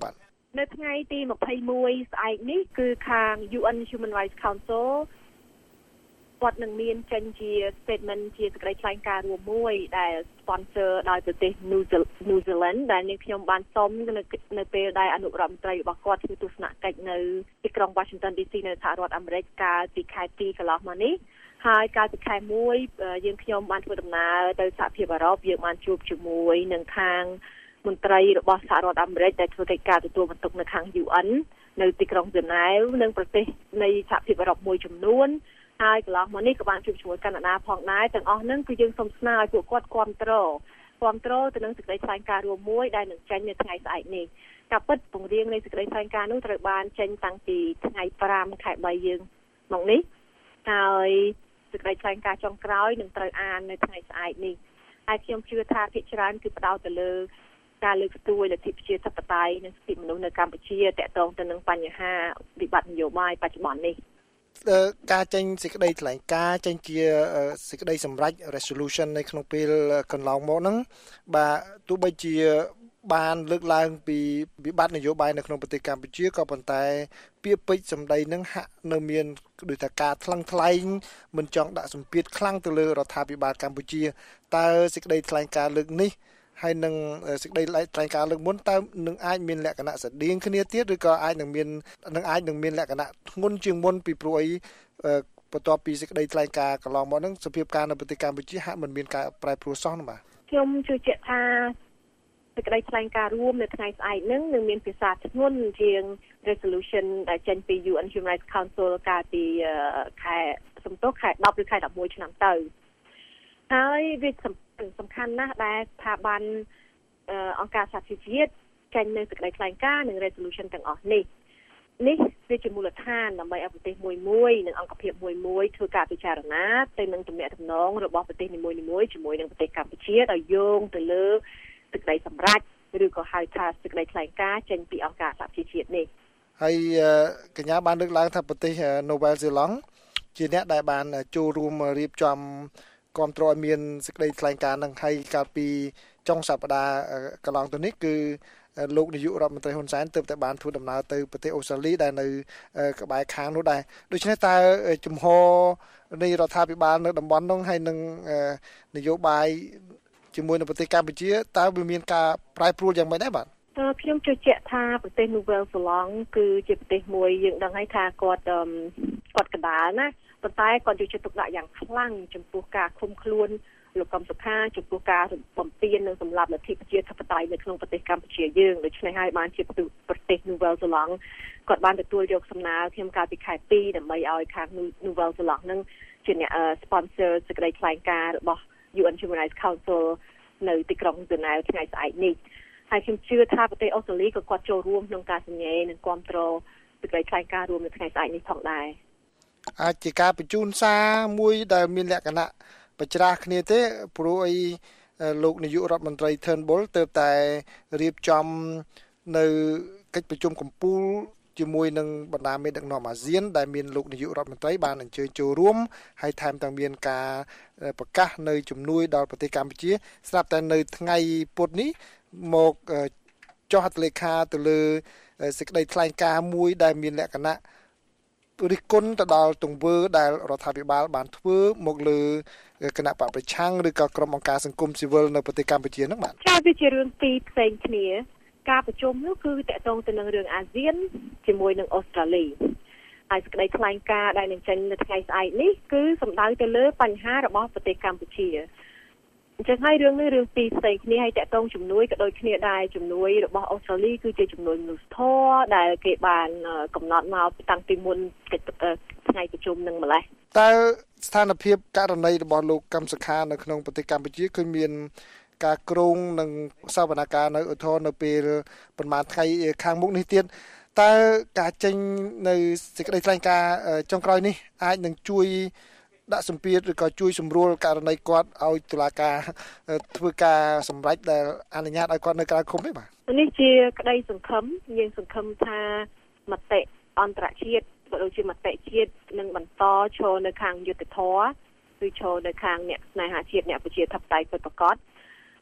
S13: នៅថ្ងៃទី21ស្អែកនេះគឺខាង UN Human Rights Council គាត់នឹងមានចេញជា statement ជាសេចក្តីថ្លែងការណ៍រួមមួយដែល sponsor ដោយប្រទេស New Zealand ដែលនាងខ្ញុំបានសុំនៅពេលដែលអនុរដ្ឋមន្ត្រីរបស់គាត់ធ្វើទស្សនកិច្ចនៅទីក្រុង Washington DC នៅសហរដ្ឋអាមេរិកកាលពីខែ2កន្លងមកនេះហើយកាលពីខែ1យើងខ្ញុំបានធ្វើដំណើរទៅសហភាពអឺរ៉ុបយើងបានជួបជាមួយនឹងខាងមន្ត្រីរបស់សហរដ្ឋអាមេរិកដែលធ្វើកិច្ចការទទួលបន្ទុកនៅខាង UN នៅទីក្រុងហ្សឺណែវនិងប្រទេសនៃសហភាពអឺរ៉ុបមួយចំនួនហើយកន្លងមកនេះក៏បានជួបជាមួយកាណាដាផងដែរទាំងអស់ហ្នឹងគឺយើងសូមស្នើឲ្យពួកគាត់គាំទ្រទៅនឹងសេចក្តីថ្លែងការណ៍រួមមួយដែលនឹងចេញនៅថ្ងៃស្អែកនេះការពិតពង្រៀងនៃសេចក្តីថ្លែងការណ៍នោះត្រូវបានចេញតាំងពីថ្ងៃ5ខែ3យើងមកនេះហើយសេចក្តីថ្លែងការណ៍ចុងក្រោយនឹងត្រូវអាននៅថ្ងៃស្អែកនេះហើយខ្ញុំជឿថាភាគច្រើនគឺផ្ដោតទៅលើការលើកស្ទួយលទ្ធិប្រជាធិបតេយ្យនិងសិទ្ធិមនុស្សនៅកម្ពុជាទាក់ទងទៅនឹងបញ្ហាវិបត្តិនយោបាយបច្ចុប្បន្ននេះ
S12: ការចេញសេចក្តីថ្លែងការណ៍ចេញជាសេចក្តីសម្រេច resolution នៅក្នុងពេលកន្លងមកហ្នឹងបាទទោះបីជាបានលើកឡើងពីវិបត្តិនយោបាយនៅក្នុងប្រទេសកម្ពុជាក៏ប៉ុន្តែពាក្យពេចន៍សម្ដីនឹងហាក់នៅមានដូចថាការថ្លឹងថ្លែងមិនចង់ដាក់សម្ពាធខ្លាំងទៅលើរដ្ឋាភិបាលកម្ពុជាតើសេចក្តីថ្លែងការណ៍លើកនេះហើយនឹងសេចក្តីថ្លែងការណ៍លើកមុនតើនឹងអាចមានលក្ខណៈស្តៀងគ្នាទៀតឬក៏អាចនឹងមានលក្ខណៈធ្ងន់ជាងមុនពីព្រោះអីបន្ទាប់ពីសេចក្តីថ្លែងការណ៍កន្លងមកហ្នឹងសភាពការនៅប្រទេសកម្ពុជាហាក់មិនមានការប្រែប្រួលសោះណាបាទ
S13: ខ្ញុំជឿជាក់ថាសេចក្តីថ្លែងការណ៍រួមនៅថ្ងៃស្អែកហ្នឹងនឹងមានភាសាធ្ងន់ជាង resolution ដែលចេញពី UN Human Rights Council កាលពីខែ10ឬខែ11ឆ្នាំទៅហើយវាសំខាន់ណាស់ដែលស្ថាប័នអង្គការសហជីវជាតិចេញនៅសេចក្តីថ្លែងការណ៍និង resolution ទាំងអស់នេះវាជាមូលដ្ឋានដើម្បីឲ្យប្រទេសមួយនិងអង្គភាពមួយធ្វើការពិចារណាទៅនឹងទំនាក់ទំនងរបស់ប្រទេសនីមួយៗជាមួយនឹងប្រទេសកម្ពុជាដោយយោងទៅលើសេចក្តីសម្រេចឬក៏ហៅថាសេចក្តីថ្លែងការណ៍ចេញពីអង្គការសហជីវជាតិនេះ
S12: ហើយកញ្ញាបានលើកឡើងថាប្រទេសនូវែលសេឡង់ជាអ្នកដែលបានចូលរួមរៀបចំគាំទ្រឲ្យមានសេចក្តីថ្លែងការណ៍នឹងហើយកាលពីចុងសប្តាហ៍កន្លងទៅនេះគឺលោកនាយករដ្ឋមន្ត្រីហ៊ុនសែនទើបតែបានធ្វើដំណើរទៅប្រទេសអូស្ត្រាលីដែលនៅក្បែរខាងនោះដែរដូច្នេះតើជំហរនៃរដ្ឋាភិបាលនៅតំបន់នោះហើយនឹងនយោបាយជាមួយនឹងប្រទេសកម្ពុជាតើវាមានការប្រែប្រួលយ៉ាងម៉េចដែរបាទ
S13: ខ្ញុំជឿជាក់ថាប្រទេសនូវែលសេឡង់គឺជាប្រទេសមួយយើងដឹងហើយថាគាត់កណ្ដាលណាប៉ុន្តែគាត់យកចិត្តទុកដាក់យ៉ាងខ្លាំងចំពោះការឃុំខ្លួនលោកកឹមសុខាចំពោះការបំពាននិងសម្លាប់លទ្ធិប្រជាធិបតេយ្យនៅក្នុងប្រទេសកម្ពុជាយើងដូច្នេះហើយបានជាប្រទេសនូវែលសេឡង់គាត់បានទទួលយកសំណើខ្ញុំកាលពីខែ2ដើម្បីឲ្យខាងនូវែលសេឡង់នឹងជាអ្នក sponsor សេចក្តីថ្លែងការណ៍របស់ UN Human Rights Council នៅទីក្រុងហ្សឺណែវថ្ងៃស្អែកនេះហើយខ្ញុំជឿថាប្រទេសអូស្ត្រាលីក៏គាត់ចូលរួមក្នុងការសញ្ញេនិងគាំទ្រសេចក្តីថ្លែងការណ៍រួមនៅថ្ងៃស្អែកនេះផងដែរ
S12: អាចជាការបញ្ជូនសារមួយដែលមានលក្ខណៈបច្ច្រាស់គ្នាទេព្រោះអីលោកនាយករដ្ឋមន្ត្រី Turnbull ទើបតែរៀបចំនៅកិច្ចប្រជុំកំពូលជាមួយនឹងបណ្ដាមេដឹកនាំអាស៊ានដែលមានលោកនាយករដ្ឋមន្ត្រីបានអញ្ជើញចូលរួមហើយថែមទាំងមានការប្រកាសនៅជំនួយដល់ប្រទេសកម្ពុជាស្រាប់តែនៅថ្ងៃពុធនេះមកចុះហត្ថលេខាទៅលើសេចក្តីថ្លែងការណ៍មួយដែលមានលក្ខណៈរិះគន់ទៅដល់ទង្វើដែលរដ្ឋាភិបាលបានធ្វើមកលើគណៈបកប្រឆាំងឬក៏ក្រុមអង្គការសង្គមស៊ីវិលនៅប្រទេសកម្ពុជាហ្នឹងបាទ
S13: ចាវាជារឿងពីរផ្សេងគ្នាការប្រជុំនោះគឺតាក់ទងទៅនឹងរឿងអាស៊ានជាមួយនឹងអូស្ត្រាលីហើយសេចក្តីថ្លែងការណ៍ដែលនឹងចេញនៅថ្ងៃស្អែកនេះគឺសំដៅទៅលើបញ្ហារបស់ប្រទេសកម្ពុជាអញ្ចឹងហើយរឿងនេះរឿងពីរផ្សេងគ្នាហើយតាក់ទងជំនួយក៏ដូចគ្នាដែរជំនួយរបស់អូស្ត្រាលីគឺជាជំនួយមនុស្សធម៌ដែលគេបានកំណត់មកតាំងពីមុនថ្ងៃប្រជុំនឹងម្លេះ
S12: តើស្ថានភាពករណីរបស់លោកកឹមសុខានៅក្នុងប្រទេសកម្ពុជាគឺមានការគ្រោងនឹងសវនកម្មនៅឧទ្ធរនៅពេលប្រហែលថ្ងៃខាងមុខនេះទៀតតើការចេញនៅសេចក្តីថ្លែងការណ៍ចុងក្រោយនេះអាចនឹងជួយដាក់សម្ពាធឬក៏ជួយសម្រួលករណីគាត់ឲ្យតុលាការធ្វើការសម្រេចដែលអនុញ្ញាតឲ្យគាត់នៅក្រៅឃុំទេបាទ
S13: នេះជាក្តីសង្ឃឹមយើងសង្ឃឹមថាមតិអន្តរជាតិក៏ដូចជាមតិជាតិនឹងបន្តឈរនៅខាងយុត្តិធម៌ឬឈរនៅខាងអ្នកស្នេហាជាតិអ្នកប្រជាធិបតេយ្យពិតប្រាកដ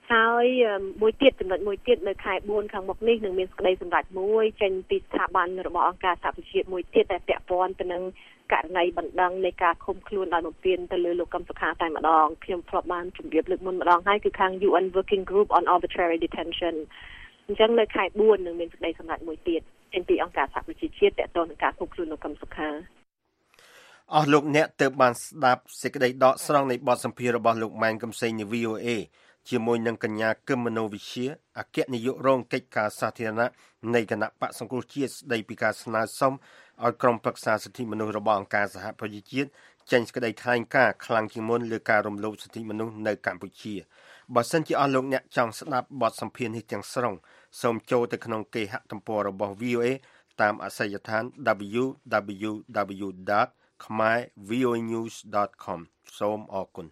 S13: ហើយមួយទៀតចំណុចមួយទៀតនៅខែ4ខាងមុខនេះនឹងមានសេចក្តីសម្រេចមួយចេញពីស្ថាប័នរបស់អង្គការសហប្រជាជាតិមួយទៀតដែលពាក់ព័ន្ធទៅនឹងករណីបណ្ដឹងនៃការឃុំខ្លួនដោយបំពានទៅលើលោកកឹមសុខាតែម្ដងខ្ញុំធ្លាប់បានជម្រាបលើកមុនម្ដងហើយគឺខាង UN Working Group on Arbitrary Detention អញ្ចឹងនៅខែ4នឹងមានសេចក្តីសម្រេចមួយទៀតចេញពីអង្គការសហប្រជាជាតិទាក់ទងនឹងការឃុំខ្លួនលោកកឹមសុខា
S3: អស់លោកអ្នកទើបបានស្ដាប់សេចក្តីដកស្រង់នៃបទសម្ភាសន៍របស់លោកម៉ែនកំសែងនៃ VOA ជាមួយនឹងកញ្ញាគឹមមនោវិជ្ជាអគ្គនាយករងកិច្ចការសាធារណៈនៃគណៈបក្សសង្គ្រោះជាតិស្ដីពីការស្នើសុំឲ្យក្រុមប្រឹក្សាសិទ្ធិមនុស្សរបស់អង្គការសហប្រជាជាតិចេញសេចក្តីថ្លែងការណ៍ខ្លាំងជាងមុនលើការរំលោភសិទ្ធិមនុស្សនៅកម្ពុជាបើសិនជាអស់លោកអ្នកចង់ស្ដាប់បទសម្ភាសន៍នេះទាំងស្រុងសូមចូលទៅក្នុងគេហទំព័ររបស់ VOA តាមអាសយដ្ឋាន www.khmervoanews.com សូមអរគុណ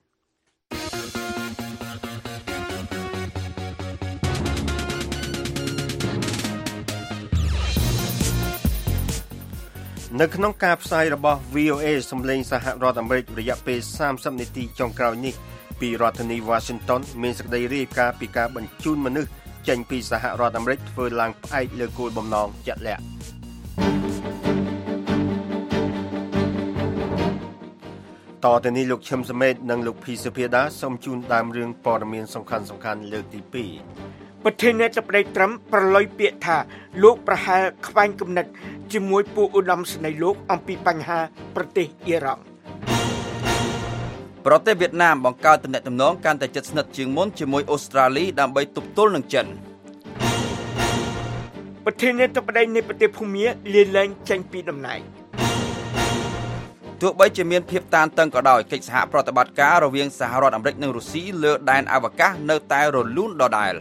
S3: នៅក្នុងការផ្សាយរបស់ VOA សម្លេងសហរដ្ឋអាមេរិករយៈពេល30នាទីចុងក្រោយនេះពីរដ្ឋធានី Washington មានសេចក្តីរាយការណ៍ពីការបញ្ជូនមនុស្សចេញពីសហរដ្ឋអាមេរិកធ្វើឡើងផ្អែកលើគោលបំណងជាក់លាក់តទៅនេះលោកឈឹមសមេតនិងលោកភីសុភាដាសូមជូនដើមរឿងព័ត៌មានសំខាន់ៗលើកទី2
S4: ប្រធានាធិបតីត្រុំប្រឡយពាក្យថាលោកប្រហែលខ្វែងគំនិតជាមួយពួកឧត្តមសេនីយ៍លោកអំពីបញ្ហាប្រទេសអ៊ីរ៉ង់
S5: ប្រទេសវៀតណាមបង្កើតទំនាក់ទំនងកាន់តែជិតស្និទ្ធជាងមុនជាមួយអូស្ត្រាលីដើម្បីទប់ទល់នឹងចិន
S4: ប្រធានាធិបតីនៃប្រទេសភូមាលាលែងចេញពីតំណែង
S5: ទោះបីជាមានភាពតានតឹងក៏ដោយកិច្ចសហប្រតិបត្តិការរវាងសហរដ្ឋអាមេរិកនិងរុស្ស៊ីលើដែនអវកាសនៅតែរលូនដដែល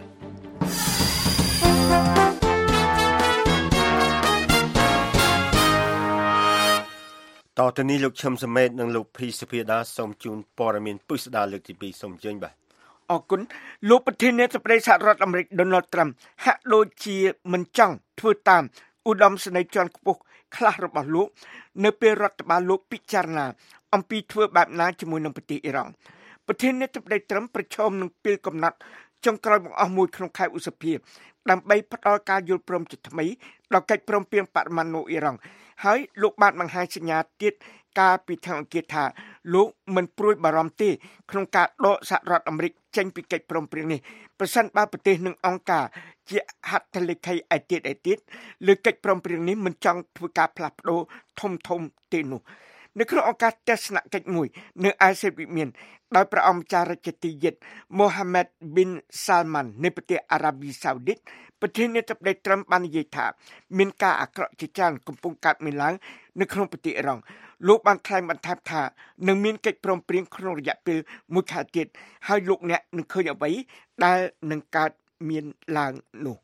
S3: តទៅនេះលោកឈឹមសមេតនិងលោកភីសុភាដាសូមជូនព័ត៌មានពិស្ដារលើកទី2សូមអញ្ជើញបាទ
S4: អរគុណលោកប្រធានាធិបតីសហរដ្ឋអាមេរិក Donald Trump ហាក់ដូចជាមិនចង់ធ្វើតាមឧត្តមសេនីយ៍ជាន់ខ្ពស់ខ្លះរបស់លោកនៅពេលរដ្ឋបាលលោកពិចារណាអំពីធ្វើបែបណាជាមួយនឹងប្រទេសអ៊ីរ៉ង់ប្រធានាធិបតី Trump ប្រឈមនឹងពេលកំណត់ចុងក្រោយបង្អស់មួយក្នុងខែឧសភាដើម្បីផ្ដល់ការយល់ព្រមជាថ្មីដល់កិច្ចព្រមព្រៀងបរិមាណូអ៊ីរ៉ង់ហើយលោកបានបង្ហាញសញ្ញាទៀតកាលពីថ្ងៃអង្គារថាលោកមិនព្រួយបារម្ភទេក្នុងការដកសហរដ្ឋអាមេរិកចេញពីកិច្ចព្រមព្រៀងនេះប្រសិនបើប្រទេសនិងអង្គការជាហត្ថលេខីឯទៀតលើកិច្ចព្រមព្រៀងនេះមិនចង់ធ្វើការផ្លាស់ប្ដូរធំទេនោះនៅក្នុងឱកាសទស្សនកិច្ចមួយនៅឯសេតវិមានដោយព្រះអង្គម្ចាស់រាជទីយិត្ត Mohammed bin Salman នៃប្រទេសអារ៉ាប៊ីសាអូឌីតប្រធានាធិបតីត្រុំបាននិយាយថាមានការអាក្រក់ជាច្រើនកំពុងកើតមានឡើងនៅក្នុងប្រទេសអ៊ីរ៉ង់លោកបានថ្លែងបន្ថែមថានឹងមានកិច្ចព្រមព្រៀងក្នុងរយៈពេល1ខែទៀតហើយលោកអ្នកនឹងឃើញអ្វីដែលនឹងកើតមានឡើងនោះ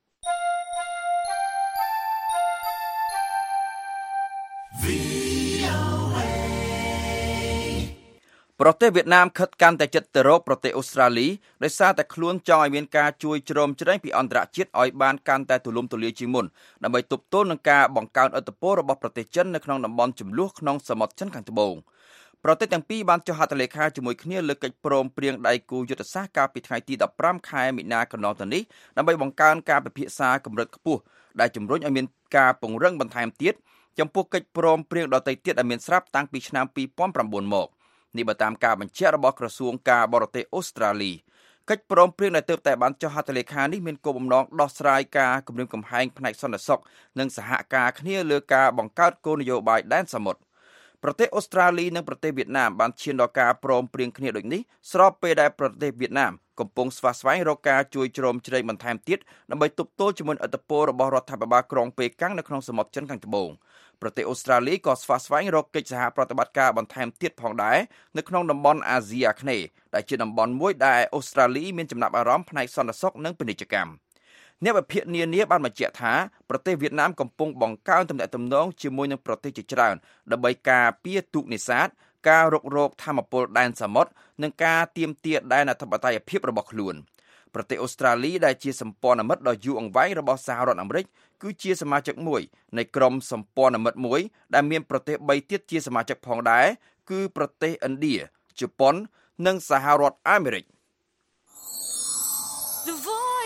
S5: ប្រទេសវៀតណាមខិតកាន់តែជិតទៅរកប្រទេសអូស្ត្រាលីដោយសារតែខ្លួនចង់ឲ្យមានការជួយជ្រោមជ្រែងពីអន្តរជាតិឲ្យបានកាន់តែទូលំទូលាយជាងមុនដើម្បីទប់ទល់នឹងការបង្កើនឥទ្ធិពលរបស់ប្រទេសចិននៅក្នុងតំបន់ជម្លោះក្នុងសមុទ្រចិនខាងត្បូងប្រទេសទាំងពីរបានចុះហត្ថលេខាជាមួយគ្នាលើកិច្ចព្រមព្រៀងដៃគូយុទ្ធសាស្ត្រកាលពីថ្ងៃទី15ខែមីនាកន្លងទៅនេះដើម្បីបង្កើនការពិភាក្សាកម្រិតខ្ពស់ដែលជំរុញឲ្យមានការពង្រឹងបន្ថែមទៀតចំពោះកិច្ចព្រមព្រៀងដទៃទៀតដែលមានស្រាប់តាំងពីឆ្នាំ2009មកនេះបើតាមការបញ្ជាក់របស់ក្រសួងការបរទេសអូស្ត្រាលីកិច្ចព្រមព្រៀងដែលទើបតែបានចុះហត្ថលេខានេះមានគោលបំណងដោះស្រាយការគំរាមកំហែងផ្នែកសន្តិសុខនិងសហការគ្នាលើការបង្កើតគោលនយោបាយដែនសមុទ្រប្រទេសអូស្ត្រាលីនិងប្រទេសវៀតណាមបានឈានដល់ការព្រមព្រៀងគ្នាដូចនេះស្របពេលដែលប្រទេសវៀតណាមកំពុងស្វាស្វែងរកការជួយជ្រោមជ្រែងបន្ថែមទៀតដើម្បីទប់ទល់ជាមួយឥទ្ធិពលរបស់រដ្ឋាភិបាលក្រុងប៉េកាំងនៅក្នុងសមុទ្រចិនខាងត្បូងប្រទេសអូស្ត្រាលីក៏ស្វាស្វែងរកកិច្ចសហប្រតិបត្តិការបន្ថែមទៀតផងដែរនៅក្នុងតំបន់អាស៊ីអាគ្នេយ៍ដែលជាតំបន់មួយដែលអូស្ត្រាលីមានចំណាប់អារម្មណ៍ផ្នែកសន្តិសុខនិងពាណិជ្ជកម្មអ្នកវិភាគនានាបានបញ្ជាក់ថាប្រទេសវៀតណាមកំពុងបង្កើនទំនាក់ទំនងជាមួយនឹងប្រទេសជាច្រើនដើម្បីការពារទូកនេសាទការរុករកថាមពលដែនសមុទ្រនិងការទាមទារដែនអធិបតេយ្យភាពរបស់ខ្លួនប្រទេសអូស្ត្រាលីដែលជាសម្ព័ន្ធមិត្តដ៏យូរអង្វែងរបស់សហរដ្ឋអាមេរិកគឺជាសមាជិកមួយនៃក្រុមសម្ព័ន្ធមិត្តមួយដែលមានប្រទេស3ទៀតជាសមាជិកផងដែរគឺប្រទេសឥណ្ឌាជប៉ុននិងសហរដ្ឋអាមេរិក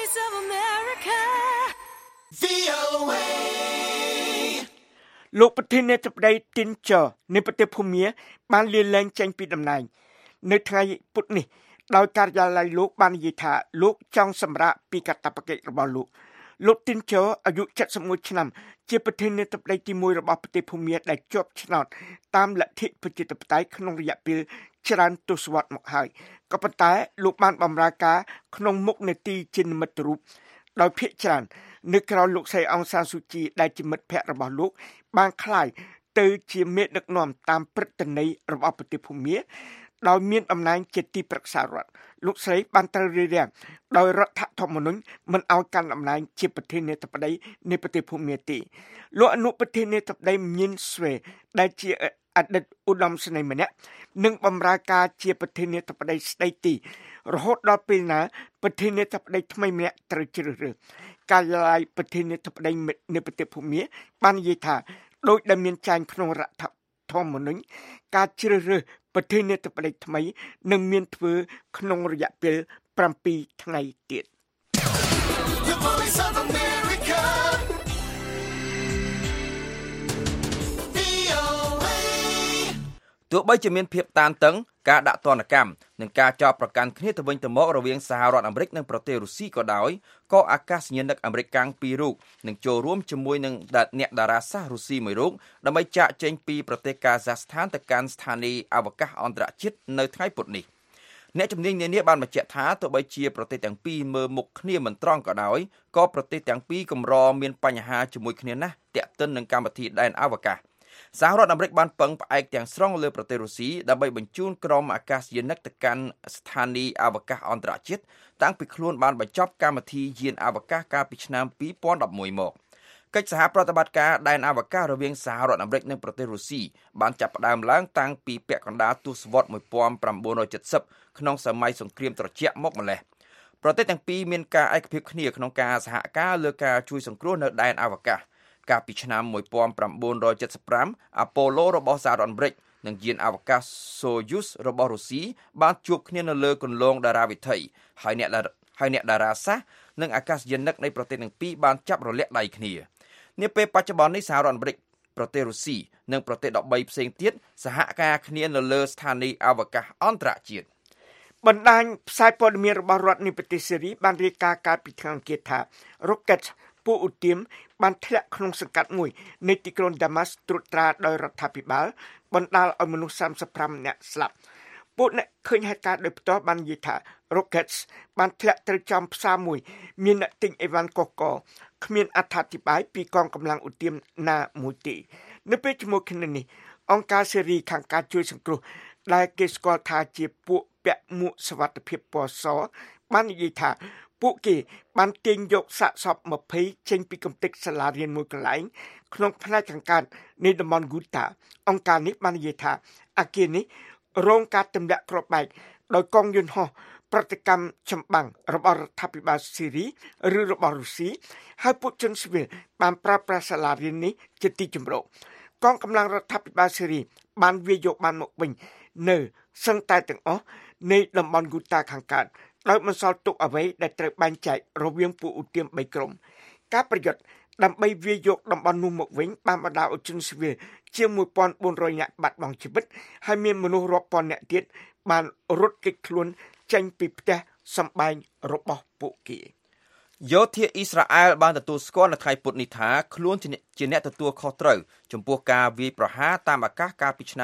S14: Voice of America VOA
S4: លោកប្រធានាធិបតីទីនចើនៃប្រទេសភូមាបានលាលែងចេញពីតំណែងនៅថ្ងៃពុធនេះដោយការិយាល័យលោកបាននិយាយថាលោកចង់សម្រាកពីកាតព្វកិច្ចរបស់លោកទីនចើអាយុ71ឆ្នាំជាប្រធានាធិបតីទី1របស់ប្រទេសភូមាដែលជាប់ឆ្នោតតាមលទ្ធិប្រជាធិបតេយ្យក្នុងរយៈពេលច្រើនទសវត្សរ៍មកហើយក៏ប៉ុន្តែលោកបានបម្រើការក្នុងមុខនេតិជានិមិត្តរូបដោយភាគច្រើននៅក្រៅលោកស្រីអង្សានស៊ូជីដែលជាមិត្តភក្តិរបស់លោកបានក្លាយទៅជាមេដឹកនាំតាមព្រឹត្តន័យរបស់ប្រទេសភូមាដោយមានតំណែងជាទីប្រឹក្សារដ្ឋលោកស្រីបានត្រូវរារាំងដោយរដ្ឋធម្មនុញ្ញមិនឲ្យកាន់តំណែងជាប្រធានាធិបតីនៃប្រទេសភូមាទេលោកអនុប្រធានាធិបតីញិនស្វេដែលជាអតីតឧត្តមសេនីយ៍ម្នាក់នឹងបម្រើការជាប្រធានាធិបតីស្ដីទីរហូតដល់ពេលណាប្រធានាធិបតីថ្មីម្នាក់ត្រូវជ្រើសរើសការិយាល័យប្រធានាធិបតីនៃប្រទេសភូមាបាននិយាយថាដោយដែលមានចែងក្នុងរដ្ឋធម្មនុញ្ញការជ្រើសរើសប្រធានាធិបតីថ្មីនឹងមានធ្វើក្នុងរយៈពេល7ថ្ងៃទៀត
S5: ទោះបីជាមានភាពតានតឹងការដាក់ទណ្ឌកម្មនិងការចោទប្រកាន់គ្នាទៅវិញទៅមករវាងសហរដ្ឋអាមេរិកនិងប្រទេសរុស្ស៊ីក៏ដោយក៏អាកាសយានិកអាមេរិកកាំងពីររូបនឹងចូលរួមជាមួយនឹងអ្នកតារាសាស្ត្ររុស្ស៊ីមួយរូបដើម្បីចាកចេញពីប្រទេសកាហ្សាស្ថានទៅកាន់ស្ថានីយអវកាសអន្តរជាតិនៅថ្ងៃពុធនេះអ្នកជំនាញនានាបានបញ្ជាក់ថាទោះបីជាប្រទេសទាំងពីរមើលមុខគ្នាមិនត្រង់ក៏ដោយក៏ប្រទេសទាំងពីរកម្រមានបញ្ហាជាមួយគ្នាណាស់ទាក់ទិននឹងកម្មវិធីដែនអវកាសសហរដ្ឋអាមេរិកបានពឹងផ្អែកទាំងស្រុងលើប្រទេសរុស្ស៊ីដើម្បីបញ្ជូនក្រុមអាកាសយានិកទៅកាន់ស្ថានីយអវកាសអន្តរជាតិតាំងពីខ្លួនបានបញ្ចប់កម្មវិធីយានអវកាសកាលពីឆ្នាំ2011មកកិច្ចសហប្រតិបត្តិការដែនអវកាសរវាងសហរដ្ឋអាមេរិកនិងប្រទេសរុស្ស៊ីបានចាប់ផ្ដើមឡើងតាំងពីពាក់កណ្ដាលទសវត្សរ៍1970ក្នុងសម័យសង្គ្រាមត្រជាក់មកម្ល៉េះប្រទេសទាំងពីរមានការឯកភាពគ្នាក្នុងការសហការលើការជួយសង្គ្រោះនៅដែនអវកាសកាលពីឆ្នាំ1975អាប៉ូឡូរបស់សហរដ្ឋអាមេរិកនិងយានអវកាស Soyuz របស់រុស្ស៊ីបានជួបគ្នានៅលើគន្លងតារាវិថីហើយអ្នកតារាសាស្ត្រនិងអាកាសយានិកនៃប្រទេសទាំងពីរបានចាប់រលាក់ដៃគ្នានាពេលបច្ចុប្បន្ននេះសហរដ្ឋអាមេរិកប្រទេសរុស្ស៊ីនិងប្រទេស13ផ្សេងទៀតសហការគ្នានៅលើស្ថានីយអវកាសអន្តរជាតិ
S4: បណ្ដាញផ្សាយព័ត៌មានរបស់រដ្ឋនៃប្រទេសសេរីបានរាយការណ៍កាលពីថ្ងៃអង្គារថា Rocket ពួកឧទាមបានធ្លាក់ក្នុងសង្កាត់មួយនៃទីក្រុងដាម៉ាស់ត្រួតត្រាដោយរដ្ឋាភិបាលបណ្ដាលឲ្យមនុស្ស35នាក់ស្លាប់ពួកអ្នកឃើញហេតុការណ៍ដោយផ្ទាល់បាននិយាយថា Rockets បានធ្លាក់ត្រូវចំផ្សារមួយមានអ្នកទិញអីវ៉ាន់កកគ្មានអត្ថាធិប្បាយពីកងកម្លាំងឧទាមណាមួយទេនៅពេលជាមួយគ្នានេះអង្គការសេរីខាងការជួយសង្គ្រោះដែលគេស្គាល់ថាជាពួកពាក់មួកសុវត្ថិភាពពណ៌សបាននិយាយថាពួកគេបានទាញយកសាកសព20ចេញពីកំទេចសាលារៀនមួយកន្លែងក្នុងផ្នែកខាងកើតនៃតំបន់ Ghouta អង្គការនេះបាននិយាយថាអគារនេះរងការទម្លាក់គ្រាប់បែកដោយកងយន្តហោះប្រតិកម្មចម្បាំងរបស់រដ្ឋាភិបាលស៊ីរីឬរបស់រុស្ស៊ីហើយពួកជនស៊ីវិលបានប្រើប្រាស់សាលារៀននេះជាទីជម្រកកងកម្លាំងរដ្ឋាភិបាលស៊ីរីបានវាយយកបានមកវិញនៅសឹងតែទាំងអស់នៃតំបន់ Ghouta ខាងកើតដោយបន្សល់ទុកអ្វីដែលត្រូវបែងចែករវាងពួកឧទាម3ក្រុមការប្រយុទ្ធដើម្បីវាយយកតំបន់នោះមកវិញបានបណ្ដាលឲ្យជនស៊ីវិលជាង 1400 នាក់បាត់បង់ជីវិតហើយមានមនុស្សរាប់ពាន់នាក់ទៀតបានរត់គេចខ្លួនចេញពីផ្ទះសម្បែងរបស់ពួកគេ
S5: យោធាអ៊ីស្រាអែលបានទទួលស្គាល់នៅថ្ងៃពុធនេះថាខ្លួនជាអ្នកទទួលខុសត្រូវចំពោះការវាយប្រហារតាមអាកាសកាលពីឆ្នាំ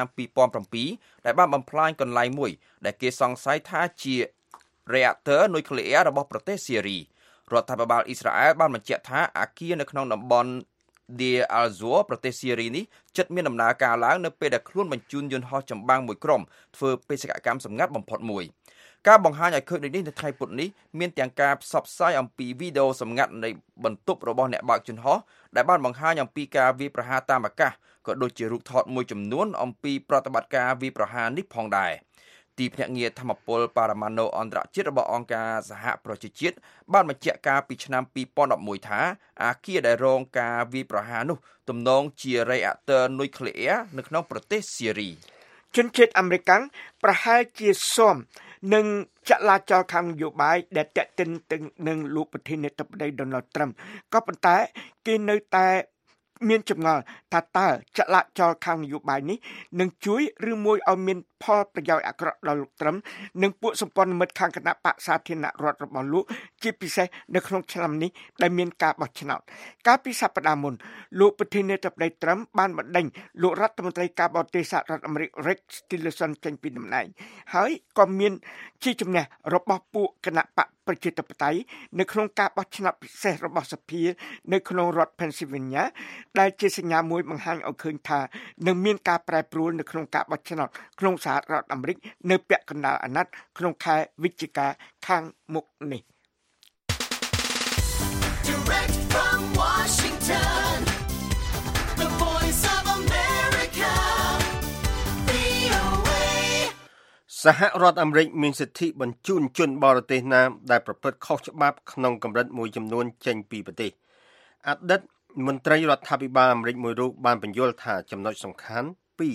S5: 2007ដែលបានបំផ្លាញកន្លែងមួយដែលគេសង្ស័យថាជាreactor នុយក្លេអ៊ែររបស់ប្រទេសសេរីរដ្ឋាភិបាលអ៊ីស្រាអែលបានបញ្ជាក់ថាអគារនៅក្នុងតំបន់ Deir al-Zor ប្រទេសសេរីនេះជិតមានដំណើរការឡើងនៅពេលដែលខ្លួនបញ្ជូនយន្តហោះចម្បាំងមួយក្រុមធ្វើបេសកកម្មសម្ងាត់បំផុតមួយការបង្ហាញឲ្យឃើញដូចនេះនៅថ្ងៃពុធនេះមានទាំងការផ្សព្វផ្សាយអំពីវីដេអូសម្ងាត់នៃបន្ទប់របស់អ្នកបើកយន្តហោះដែលបានបង្ហាញអំពីការវាយប្រហារតាមអាកាសក៏ដូចជារូបថតមួយចំនួនអំពីប្រតិបត្តិការវាយប្រហារនេះផងដែរទីភ្នាក់ងារធម្មពលប៉ារ៉ាម៉ាណូអន្តរជាតិរបស់អង្គការសហប្រជាជាតិបានបញ្ជាក់កាលពីឆ្នាំ2011ថាអគារដែលរងការវាយប្រហារនោះទំនងជា reactor នុយក្លេអ៊ែរនៅក្នុងប្រទេសសេរី
S4: ជនជាតិអាមេរិកប្រហែលជាស៊ាំនិងចលាចលខាងនយោបាយដែលតេតិនទៅនឹងលោកប្រធានាធិបតី Donald Trump ក៏ប៉ុន្តែគេនៅតែមានចម្ងល់ថាតើចលាចលខាងនយោបាយនេះនឹងជួយឬមួយឲ្យមានផលប្រយោជន៍អាក្រក់ដល់លោកTrump និងពួកសម្ព័ន្ធមិត្តខាងគណៈបក្សសាធារណរដ្ឋរបស់លោកជាពិសេសនៅក្នុងឆ្នាំនេះដែលមានការបោះឆ្នោតកាលពីសប្តាហ៍មុនលោកប្រធានាធិបតីTrumpបានបណ្ដេញលោករដ្ឋមន្ត្រីការបរទេសសហរដ្ឋអាមេរិក Rex Tillerson ចេញពីតំណែងហើយក៏មានជាជំនះរបស់ពួកគណៈបកប្រជាធិបតេយ្យនៅក្នុងការបោះឆ្នោតពិសេសរបស់សភានៅក្នុងរដ្ឋ Pennsylvania ដែលជាសញ្ញាមួយបង្ហាញឲ្យឃើញថានឹងមានការប្រែប្រួលនៅក្នុងការបោះឆ្នោតក្នុងសហរដ្ឋអាមេរិកនៅពាក់កណ្ដាលអាណត្តិក្នុងខែវិច្ឆិកាខាងមុខនេះ
S14: Direct from Washington, the voice of America, VOA.
S3: សហរដ្ឋអាមេរិកមានសិទ្ធិបញ្ជូនជនបរទេសណាដែលប្រព្រឹត្តខុសច្បាប់ក្នុងកម្រិតមួយចំនួនចេញពីប្រទេសអតីតមន្ត្រីរដ្ឋាភិបាលអាមេរិកមួយរូបបានបញ្យល់ថាចំណុចសំខាន់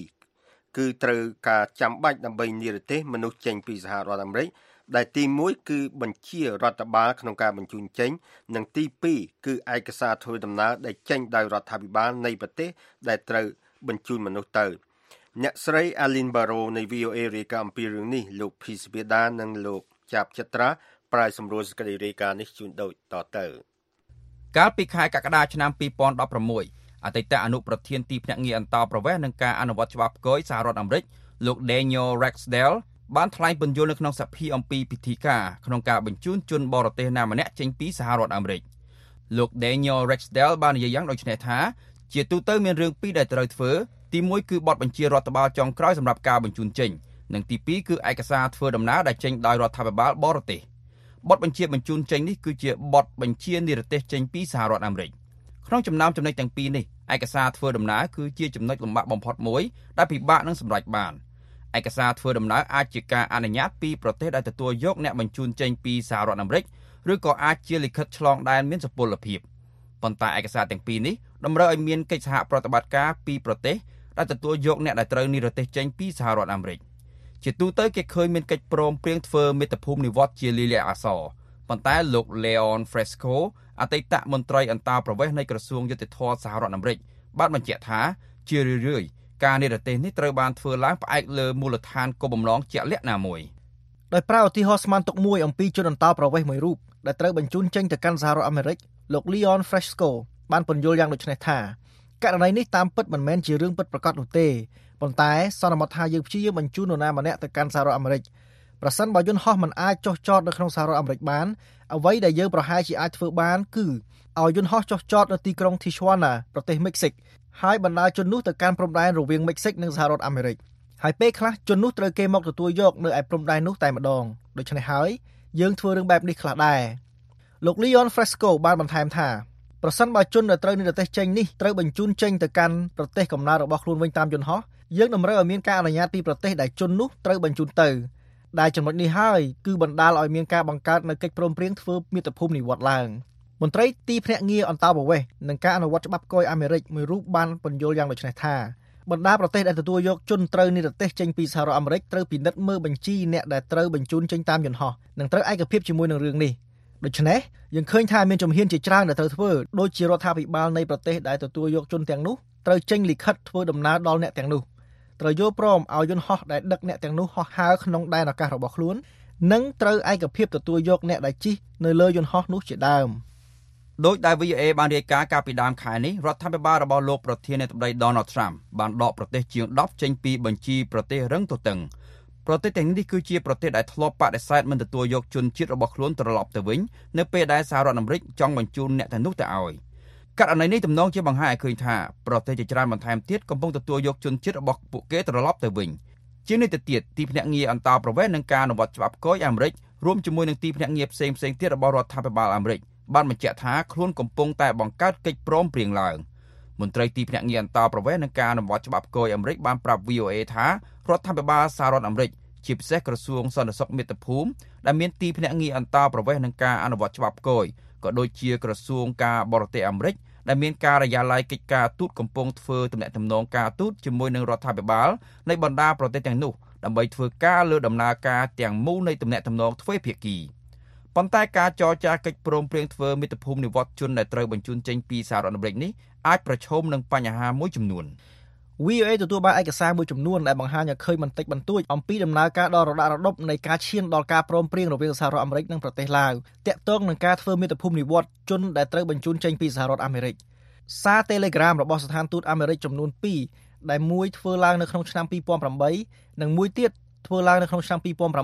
S3: 2គឺត្រូវការចាំបាច់ដើម្បីនិរទេសមនុស្សចេញពីសហរដ្ឋអាមេរិកដែលទី1គឺបញ្ជារដ្ឋបាលក្នុងការបញ្ជូនចេញនិងទី2គឺឯកសារធ្វើដំណើរដែលចេញដោយរដ្ឋាភិបាលនៃប្រទេសដែលត្រូវបញ្ជូនមនុស្សទៅអ្នកស្រី Aline Barrow នៃ VOA រាយការណ៍អំពីរឿងនេះលោក Pisbeda និងលោកចាប់ចត្រាប្រាយសម្រួលសេចក្តីរាយការណ៍នេះជូនដូចតទៅ
S5: កាលពីខែកក្កដាឆ្នាំ2016អតីតអនុប្រធានទីភ្នាក់ងារអន្តរប្រវេសន៍នឹងការអនុវត្តច្បាប់គយសហរដ្ឋអាមេរិកលោក Daniel Ragsdale បានថ្លែងពន្យល់នៅក្នុងសភាអំពីពិធីការក្នុងការបញ្ជូនជនបរទេសណាម្នាក់ចេញពីសហរដ្ឋអាមេរិកលោក Daniel Ragsdale បាននិយាយយ៉ាងដូចនេះថាជាទូទៅមានរឿងពីរដែលត្រូវធ្វើទី1គឺបទបញ្ជារដ្ឋបាលចុងក្រោយសម្រាប់ការបញ្ជូនចេញនិងទី2គឺឯកសារធ្វើដំណើរដែលចេញដោយរដ្ឋាភិបាលបរទេសបទបញ្ជាបញ្ជូនចេញនេះគឺជាបទបញ្ជានិរទេសចេញពីសហរដ្ឋអាមេរិកក្នុងចំណោមចំណុចទាំងពីរនេះឯកសារធ្វើដំណើរគឺជាចំណុចលំបាកបំផុតមួយដែលពិបាកនឹងសម្រេចបានឯកសារធ្វើដំណើរអាចជាការអនុញ្ញាតពីប្រទេសដែលទទួលយកអ្នកបញ្ជូនចេញពីសហរដ្ឋអាមេរិកឬក៏អាចជាលិខិតឆ្លងដែនមានសុពលភាពប៉ុន្តែឯកសារទាំងពីរនេះតម្រូវឲ្យមានកិច្ចសហប្រតិបត្តិការពីប្រទេសដែលទទួលយកអ្នកដែលត្រូវនិរទេសចេញពីសហរដ្ឋអាមេរិកជាទូទៅគេឃើញមានកិច្ចព្រមព្រៀងធ្វើមាតុភូមិនិវត្តជាលាយលក្ខណ៍អក្សរប៉ុន្តែលោក Leon Fresco អតីតមន្ត្រីអន្តរប្រវេសន៍នៃក្រសួងយុតិធម៌សហរដ្ឋអាមេរិកបានបញ្ជាក់ថាជារឿយៗការនិរទេសនេះត្រូវបានធ្វើឡើងផ្អែកលើមូលដ្ឋានគោលបំណងជាក់លាក់ណាមួយ
S15: ដោយប្រើឧទាហរណ៍ស្មានទុកមួយអំពីជនអន្តរប្រវេសន៍មួយរូបដែលត្រូវបញ្ជូនចេញទៅកាន់សហរដ្ឋអាមេរិកលោក Leon Fresco បានពន្យល់យ៉ាងដូចនេះថាករណីនេះតាមពិតមិនមែនជារឿងពិតប្រាកដនោះទេប៉ុន្តែសន្មតថាយើងព្យាយាមបញ្ជូននរណាម្នាក់ទៅកាន់សហរដ្ឋអាមេរិកប្រសិនបើយន្តហោះមិនអាចចុះចតនៅក្នុងសហរដ្ឋអាមេរិកបានអ្វីដែលយើងប្រហែលជាអាចធ្វើបានគឺឲ្យយន្តហោះចុះចតនៅទីក្រុង Tijuana ប្រទេសមិចស៊ិកហើយបណ្ដាជននោះទៅកាន់ព្រំដែនរវាងមិចស៊ិកនិងសហរដ្ឋអាមេរិកហើយពេលខ្លះជននោះត្រូវគេមកទទួលយកនៅឯព្រំដែននោះតែម្ដងដូច្នេះហើយយើងធ្វើរឿងបែបនេះខ្លះដែរលោក Leon Fresco បានបន្ថែមថាប្រសិនបើជនដែលត្រូវនិរទេសចេញនេះត្រូវបញ្ជូនចេញទៅកាន់ប្រទេសកំណើតរបស់ខ្លួនវិញតាមយន្តហោះយើងតម្រូវឲ្យមានការអនុញ្ញាតពីប្រទេសដែលជននោះត្រូវបញ្ជូនទៅដែលចំណុចនេះហើយគឺបណ្ដាលឲ្យមានការបង្កើតនៅកិច្ចព្រមព្រៀងធ្វើមាតុភូមិនិវត្តឡើងមន្ត្រីទីភ្នាក់ងារអន្តរប្រវេសន៍និងការអនុវត្តច្បាប់គយអាមេរិកមួយរូបបានពន្យល់យ៉ាងដូចនេះថាបណ្ដាប្រទេសដែលទទួលយកជនត្រូវនិរទេសចេញពីសហរដ្ឋអាមេរិកត្រូវពិនិត្យមើលបញ្ជីអ្នកដែលត្រូវបញ្ជូនចេញតាមយន្តហោះនិងត្រូវឯកភាពជាមួយនឹងរឿងនេះដូច្នេះយើងឃើញថាមានជំហានជាច្រើនដែលត្រូវធ្វើដូចជារដ្ឋាភិបាលនៃប្រទេសដែលទទួលយកជនទាំងនោះត្រូវចេញលិខិតធ្វើដំណើរដល់អ្នកទាំងនោះត្រូវយល់ព្រមឲ្យយន្តហោះដែលដឹកអ្នកទាំងនោះហោះហើរក្នុងដែនអាកាសរបស់ខ្លួននិងត្រូវឯកភាពទទួលយកអ្នកដែលជិះនៅលើយន្តហោះនោះជាដើម
S5: ដោយដែល VOA បានរាយការណ៍កាលពីដើមខែនេះរដ្ឋាភិបាលរបស់លោកប្រធានាធិបតី Donald Trump បានដកប្រទេសជាង10ចេញពីបញ្ជីប្រទេសរឹងទទឹងប្រទេសទាំងនេះគឺជាប្រទេសដែលធ្លាប់បដិសេធមិនទទួលយកជនជាតិរបស់ខ្លួនត្រឡប់ទៅវិញនៅពេលដែលសហរដ្ឋអាមេរិកចង់បញ្ជូនអ្នកទាំងនោះទៅឲ្យករណីនេះទំនងជាបង្ហាញឲ្យឃើញថាប្រទេសជាច្រើនបន្ថែមទៀតកំពុងទទួលយកជនជាតិរបស់ពួកគេត្រឡប់ទៅវិញជាងនេះទៅទៀតទីភ្នាក់ងារអន្តរប្រវេសន៍នឹងការអនុវត្តច្បាប់គយអាមេរិករួមជាមួយនឹងទីភ្នាក់ងារផ្សេងៗទៀតរបស់រដ្ឋាភិបាលអាមេរិកបានបញ្ជាក់ថាខ្លួនកំពុងតែបង្កើតកិច្ចព្រមព្រៀងឡើងមន្ត្រីទីភ្នាក់ងារអន្តរប្រវេសន៍នឹងការអនុវត្តច្បាប់គយអាមេរិកបានប្រាប់ VOA ថារដ្ឋាភិបាលសហរដ្ឋអាមេរិកជាពិសេសក្រសួងសន្តិសុខមាតុភូមិដែលមានទីភ្នាក់ងារអន្តរប្រវេសន៍នឹងការអនុវត្តច្បាប់គយក៏ដូចជាក្រសួងការបរទេសអាមេរិកដែលមានការិយាល័យកិច្ចការទូតកំពុងធ្វើទំនាក់ទំនងការទូតជាមួយនឹងរដ្ឋាភិបាលនៃបណ្ដាប្រទេសទាំងនោះដើម្បីធ្វើការលើដំណើរការទាំងមូលនៃទំនាក់ទំនងទ្វេភាគីប៉ុន្តែការចរចាកិច្ចព្រមព្រៀងធ្វើមាតុភូមិនិវត្តជនដែលត្រូវបញ្ជូនចេញពីសហរដ្ឋអាមេរិកនេះអាចប្រឈមនឹងបញ្ហាមួយចំនួន
S15: VOA ទទួលបានឯកសារមួយចំនួនដែលបង្ហាញឲ្យឃើញបន្តិចបន្តួចអំពីដំណើរការដ៏រដ័ករដុបនៃការឈានដល់ការព្រមព្រៀងរវាងសហរដ្ឋអាមេរិកនិងប្រទេសឡាវទាក់ទងនឹងការធ្វើមាតុភូមិនិវត្តជនដែលត្រូវបញ្ជូនចេញពីសហរដ្ឋអាមេរិកសារ Telegram របស់ស្ថានទូតអាមេរិកចំនួន2ដែលមួយធ្វើឡើងនៅក្នុងឆ្នាំ2008និងមួយទៀតធ្វើឡើងនៅក្នុងឆ្នាំ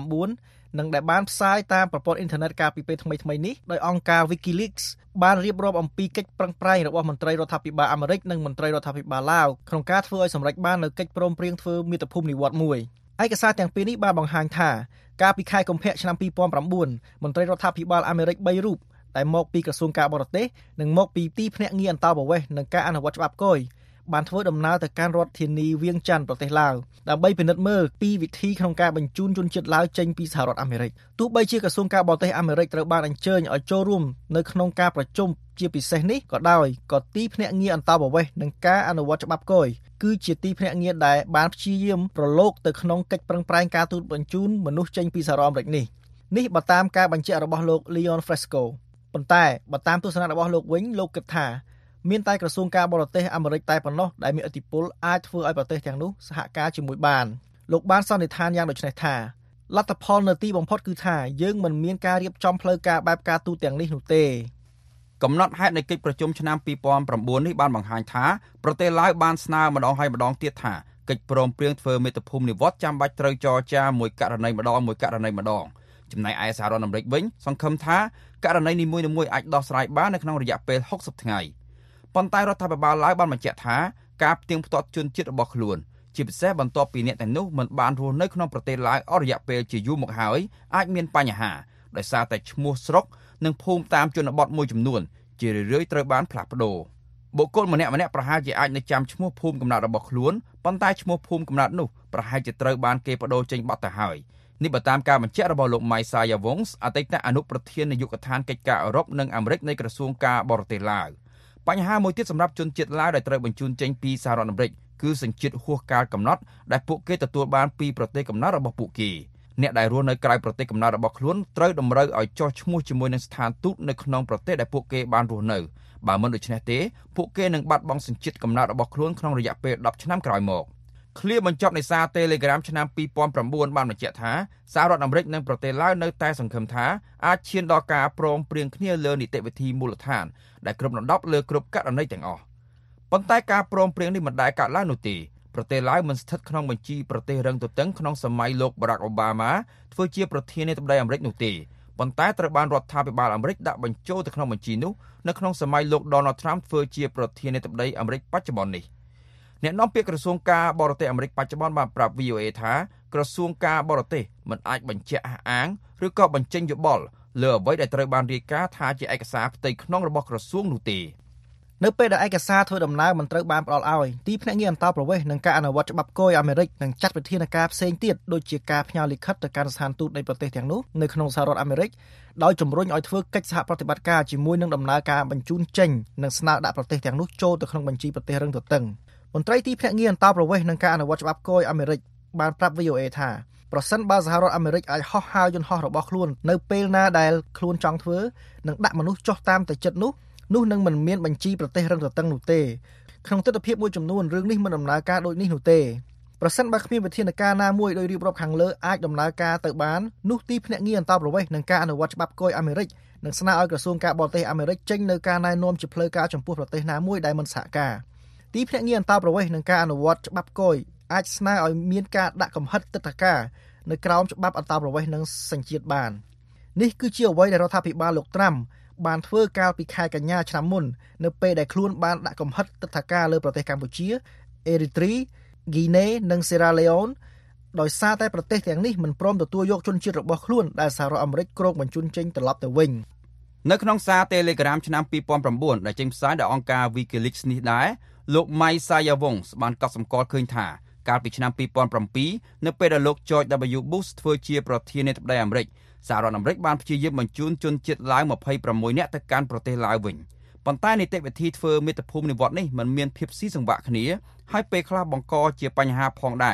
S15: 2009និងដែលបានផ្សាយតាមប្រព័ន្ធអ៊ីនធឺណិតកាលពីពេលថ្មីៗនេះដោយអង្គការ WikiLeaks បានរៀបរាប់អំពីកិច្ចប្រឹងប្រែងរបស់មន្ត្រីរដ្ឋាភិបាលអាមេរិកនិងមន្ត្រីរដ្ឋាភិបាលឡាវក្នុងការធ្វើឲ្យសម្រេចបាននូវកិច្ចព្រមព្រៀងធ្វើមាតុភូមិនិវត្តមួយឯកសារទាំងពីរនេះបានបង្ហាញថាកាលពីខែកុម្ភៈឆ្នាំ2009មន្ត្រីរដ្ឋាភិបាលអាមេរិក3រូបដែលមកពីក្រសួងការបរទេសនិងមកពីទីភ្នាក់ងារអន្តោប្រវេសន៍និងការអនុវត្តច្បាប់គយបានធ្វើដំណើរទៅកាន់រដ្ឋធានីវៀងច័ន្ទប្រទេសឡាវដើម្បីពិនិត្យមើលពីវិធីក្នុងការបញ្ជូនជនជាតិឡាវចេញពីសហរដ្ឋអាមេរិកទោះបីជាក្រសួងការបរទេសអាមេរិកត្រូវបានអញ្ជើញឲ្យចូលរួមនៅក្នុងការប្រជុំជាពិសេសនេះក៏ដោយក៏ទីភ្នាក់ងារអន្តោប្រវេសន៍និងការអនុវត្តច្បាប់គយគឺជាទីភ្នាក់ងារដែលបានព្យាយាមប្រឡូកទៅក្នុងកិច្ចប្រឹងប្រែងការទូតបញ្ជូនមនុស្សចេញពីសហរដ្ឋអាមេរិកនេះបើតាមការបញ្ជាក់របស់លោក Leon Fresco ប៉ុន្តែបើតាមទស្សនៈរបស់លោកវិញលោកគិតថាមានតែក្រសួងការបរទេសអាមេរិកតែប៉ុណ្ណោះដែលមានឥទ្ធិពលអាចធ្វើឲ្យប្រទេសទាំងនោះសហការជាមួយបានលោកបានសន្និដ្ឋានយ៉ាងដូចនេះថាលទ្ធផលនៅទីបំផុតគឺថាយើងមិនមានការរៀបចំផ្លូវការបែបការទូតទាំងនេះនោះទេ
S5: កំណត់ហេតុនៃកិច្ចប្រជុំឆ្នាំ2009នេះបានបង្ហាញថាប្រទេសឡាវបានស្នើម្ដងហើយម្ដងទៀតថាកិច្ចព្រមព្រៀងធ្វើមាតុភូមិនិវត្តចាំបាច់ត្រូវចរចាមួយករណីម្ដងចំណែកឯសហរដ្ឋអាមេរិកវិញសង្ឃឹមថាករណីនីមួយៗអាចដោះស្រាយបាននៅក្នុងរយៈពេល60ថ្ងៃប៉ុន្តែរដ្ឋាភិបាលឡាវបានបញ្ជាក់ថាការផ្ទៀងផ្ទាត់ជនជាតិរបស់ខ្លួនជាពិសេសបន្ទាប់ពីអ្នកទាំងនោះមិនបានរស់នៅក្នុងប្រទេសឡាវអស់រយៈពេលជាយូរមកហើយអាចមានបញ្ហាដោយសារតែឈ្មោះស្រុកនិងភូមិតាមជនបទមួយចំនួនជារឿយៗត្រូវបានផ្លាស់ប្ដូរបុគ្គលម្នាក់ប្រហែលជាអាចនៅចាំឈ្មោះភូមិកំណើតរបស់ខ្លួនប៉ុន្តែឈ្មោះភូមិកំណើតនោះប្រហែលជាត្រូវបានគេប្ដូរចេញបាត់ទៅហើយនេះបើតាមការបញ្ជាក់របស់លោក Maisaya Wongs អតីតអនុប្រធាននាយកដ្ឋានកិច្ចការអឺរ៉ុបនិងអាមេរិកនៃក្រសួងការបរទេសឡាវបញ្ហាមួយទៀតសម្រាប់ជនជាតិឡាវដែលត្រូវបញ្ជូនចេញពីសហរដ្ឋអាមេរិកគឺសញ្ជាតិហួសកាលកំណត់ដែលពួកគេទទួលបានពីប្រទេសកំណើតរបស់ពួកគេអ្នកដែលរស់នៅក្រៅប្រទេសកំណើតរបស់ខ្លួនត្រូវតម្រូវឲ្យចុះឈ្មោះជាមួយនឹងស្ថានទូតនៅក្នុងប្រទេសដែលពួកគេបានរស់នៅបើមិនដូច្នេះទេពួកគេនឹងបាត់បង់សញ្ជាតិកំណើតរបស់ខ្លួនក្នុងរយៈពេល10ឆ្នាំក្រោយមកឃ្លាបញ្ចប់នៃសារ Telegram ឆ្នាំ2009បានបញ្ជាក់ថាសហរដ្ឋអាមេរិកនិងប្រទេសឡាវនៅតែសង្ឃឹមថាអាចឈានដល់ការព្រមព្រៀងគ្នាលើនីតិវិធីមូលដ្ឋានដែលគ្របដណ្ដប់លើគ្រប់ករណីទាំងអស់ប៉ុន្តែការព្រមព្រៀងនេះមិនដែលកើតឡើងនោះទេប្រទេសឡាវមិនស្ថិតក្នុងបញ្ជីប្រទេសរឹងទទឹងក្នុងសម័យលោក Barack Obama ធ្វើជាប្រធានាធិបតីអាមេរិកនោះទេប៉ុន្តែត្រូវបានរដ្ឋាភិបាលអាមេរិកដាក់បញ្ចូលទៅក្នុងបញ្ជីនោះនៅក្នុងសម័យលោក Donald Trump ធ្វើជាប្រធានាធិបតីអាមេរិកបច្ចុប្បន្ននេះអ្នកនាំពាក្យក្រសួងការបរទេសអាមេរិកបច្ចុប្បន្នបានប្រាប់ VOA ថាក្រសួងការបរទេសមិនអាចបញ្ជាក់អះអាងឬក៏បញ្ចេញយោបល់លើអ្វីដែលត្រូវបានរាយការណ៍ថាជាឯកសារផ្ទៃក្នុងរបស់ក្រសួងនោះទេ
S15: នៅពេលដែលឯកសារធ្វើដំណើរមិនត្រូវបានផ្ដល់ឲ្យទីភ្នាក់ងារអន្តោប្រវេសន៍និងការអនុវត្តច្បាប់គយអាមេរិកនឹងចាត់វិធានការផ្សេងទៀតដូចជាការផ្ញើលិខិតទៅកាន់ស្ថានទូតនៃប្រទេសទាំងនោះនៅក្នុងសហរដ្ឋអាមេរិកដោយជំរុញឲ្យធ្វើកិច្ចសហប្រតិបត្តិការជាមួយនឹងដំណើរការបញ្ជូនចេញនិងស្នើដាក់ប្រទេសទាំងនោះចូលទៅក្នុងបញ្ជីប្រទេសរឹងទទឹងមន្ត្រីទីភ្នាក់ងារអន្តោប្រវេសន៍និងការអនុវត្តច្បាប់គយអាមេរិកបានប្រាប់ VOA ថាប្រសិនបើសហរដ្ឋអាមេរិកអាចហោះហើរយន្តហោះរបស់ខ្លួននៅពេលណាដែលខ្លួនចង់ធ្វើនិងដាក់មនុស្សចុះតាមទៅចិត្តនោះនឹងមិនមានបញ្ជីប្រទេសរឹងទទឹងនោះទេក្នុងទស្សនវិជ្ជាមួយចំនួនរឿងនេះមិនដំណើរការដូចនេះនោះទេប្រសិនបើគ្មានវិធានការណាមួយដោយរៀបរាប់ខាងលើអាចដំណើរការទៅបាននោះទីភ្នាក់ងារអន្តោប្រវេសន៍និងការអនុវត្តច្បាប់គយអាមេរិកនឹងស្នើឲ្យក្រសួងការបរទេសអាមេរិកចេញនៅការណែនាំជាផ្លូវការចំពោះប្រទេសណាមួយដែលមិនសហការទីភ្នាក់ងារអន្តោប្រវេសន៍និងការអនុវត្តច្បាប់គយអាចស្នើឲ្យមានការដាក់កំហិតទិដ្ឋាការនៅក្រោមច្បាប់អន្តោប្រវេសន៍និងសញ្ជាតិបាននេះគឺជាអ្វីដែលរដ្ឋាភិបាលលោកត្រាំបានធ្វើកាលពីខែកញ្ញាឆ្នាំមុននៅពេលដែលខ្លួនបានដាក់កំហិតទិដ្ឋាការលើប្រទេសកម្ពុជាអេរីត្រីហ្គីណេនិងសេរ៉ាឡេអូនដោយសារតែប្រទេសទាំងនេះមិនព្រមទទួលយកជនជាតិរបស់ខ្លួនដែលសហរដ្ឋអាមេរិកគ្រោងបញ្ជូនចេញត្រឡប់ទៅវិញ
S5: នៅក្នុងសារ Telegram ឆ្នាំ2009ដែលចេញផ្សាយដោយអង្គការ WikiLeaks នេះដែរលោក Maisaya Wongs បានកត់សម្គាល់ឃើញថាកាលពីឆ្នាំ2007នៅពេលដែលលោក George W. Bush ធ្វើជាប្រធានាធិបតីអាមេរិកសហរដ្ឋអាមេរិកបានព្យាយាមបញ្ជូនជនជាតិឡាវ26នាក់ទៅកាន់ប្រទេសឡាវវិញប៉ុន្តែនីតិវិធីធ្វើមាតុភូមិនិវត្តនេះមិនមានភាពស៊ីសង្វាក់គ្នាហើយពេលខ្លះបង្កជាបញ្ហាផងដែរ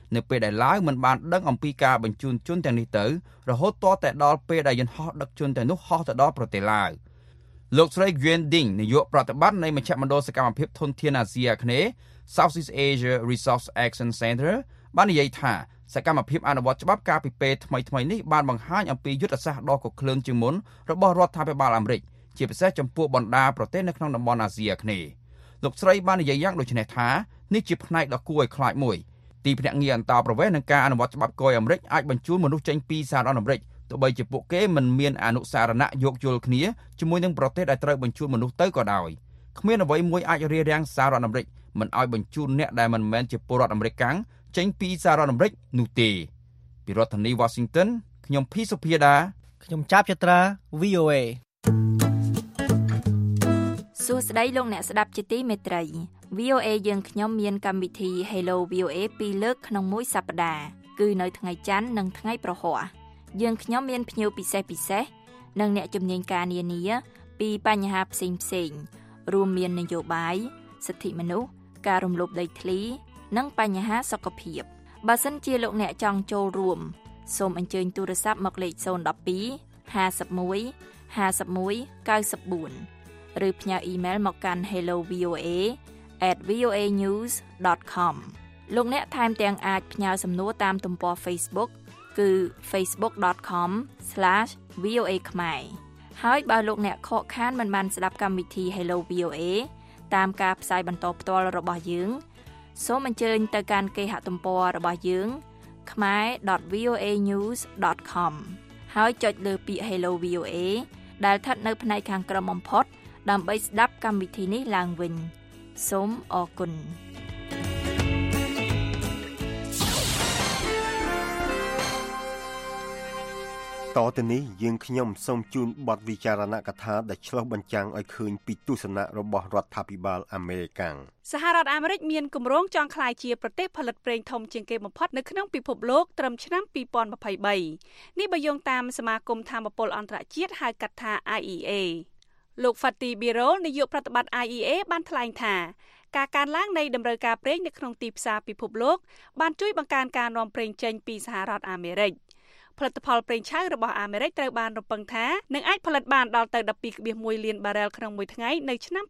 S5: នៅពេលដែលឡាវមិនបានដឹងអំពីការបញ្ជូនជនទាំងនេះទៅរហូតទាល់តែដល់ពេលដែលយន្តហោះដឹកជនទាំងនោះហោះទៅដល់ប្រទេសឡាវលោកស្រី Nguyen Ding នាយកប្រតិបត្តិនៃមជ្ឈមណ្ឌលសកម្មភាពធនធានអាស៊ីអាគ្នេយ៍ Southeast Asia Resource Action Center បាននិយាយថាសកម្មភាពអនុវត្តច្បាប់ការពីពេលថ្មីៗនេះបានបង្ហាញអំពីយុទ្ធសាស្ត្រដ៏កក្លឿនជាងមុនរបស់រដ្ឋាភិបាលអាមេរិកជាពិសេសចំពោះបណ្ដាប្រទេសនៅក្នុងតំបន់អាស៊ីអាគ្នេយ៍លោកស្រីបាននិយាយយ៉ាងដូចនេះថានេះជាផ្នែកដ៏គួរឲ្យខ្លាចមួយទីភ្នាក់ងារអន្តរប្រវេសន៍នឹងការអនុវត្តច្បាប់គយអាមេរិកអាចបញ្ជូនមនុស្សចេញពីសហរដ្ឋអាមេរិកទោះបីជាពួកគេមិនមានអនុសារណៈយោគយល់គ្នាជាមួយនឹងប្រទេសដែលត្រូវបញ្ជូនមនុស្សទៅក៏ដោយគ្មានអ្វីមួយអាចរារាំងសហរដ្ឋអាមេរិកមិនឲ្យបញ្ជូនអ្នកដែលមិនមែនជាពលរដ្ឋអាមេរិកកាំងចេញពីសហរដ្ឋអាមេរិកនោះទេពីរដ្ឋធានី Washington ខ្ញុំភីសុភាដា
S15: ខ្ញុំចាប់ចត្រា VOA
S16: សួស្តីលោកអ្នកស្ដាប់ជាទីមេត្រី VOA យើងខ្ញុំមានកម្មវិធី Hello VOA 2លើកក្នុងមួយសប្តាហ៍គឺនៅថ្ងៃច័ន្ទនិងថ្ងៃប្រហ័សយើងខ្ញុំមានភ្ញៀវពិសេសនិងអ្នកជំនាញការនានាពីបញ្ហាផ្សេងរួមមាននយោបាយសិទ្ធិមនុស្សការរំលោភដីធ្លីនិងបញ្ហាសុខភាពបើសិនជាលោកអ្នកចង់ចូលរួមសូមអញ្ជើញទូរស័ព្ទមកលេខ012 51 51 94 ឬផ្ញើអ៊ីមែលមកកាន់ hellovoa@voanews.com លោកអ្នកថែមទាំងអាចផ្ញើសំណួរតាមទំព័រ Facebook គឺ facebook.com/voa ខ្មែរហើយបើលោកអ្នកខកខានមិនបានស្ដាប់កម្មវិធី Hello VOA តាមការផ្សាយបន្តផ្ទាល់របស់យើងសូមអញ្ជើញទៅកាន់គេហទំព័ររបស់យើង khmer.voanews.com ហើយចុចលើពាក្យ Hello VOA ដែលស្ថិតនៅផ្នែកខាងក្រោមបំផុតដើម្បីស្ដាប់កម្មវិធីនេះឡើងវិញសូមអរគុណ
S3: តទៅនេះយើងខ្ញុំសូមជូនបទវិចារណកថាដែលឆ្លុះបញ្ចាំងឲ្យឃើញពីទស្សនៈរបស់រដ្ឋាភិបាលអាមេរិក
S17: សហរដ្ឋអាមេរិកមានគម្រោងចង់ក្លាយជាប្រទេសផលិតប្រេងធំជាងគេបំផុតនៅក្នុងពិភពលោកត្រឹមឆ្នាំ2023នេះបើយោងតាមសមាគមថាមពលអន្តរជាតិហៅកាត់ថា IEA លោក Fatih Birol នាយកប្រតិបត្តិ IEA បានថ្លែងថាការកើនឡើងនៃតម្រូវការប្រេងនៅក្នុងទីផ្សារពិភពលោកបានជួយបង្កើនការនាំប្រេងចេញពីសហរដ្ឋអាមេរិកផលិតផលប្រេងឆៅរបស់អាមេរិកត្រូវបានរំពឹងថានឹងអាចផលិតបានដល់ទៅ 12.1 លានបារ៉ែលក្នុងមួយថ្ងៃនៅឆ្នាំ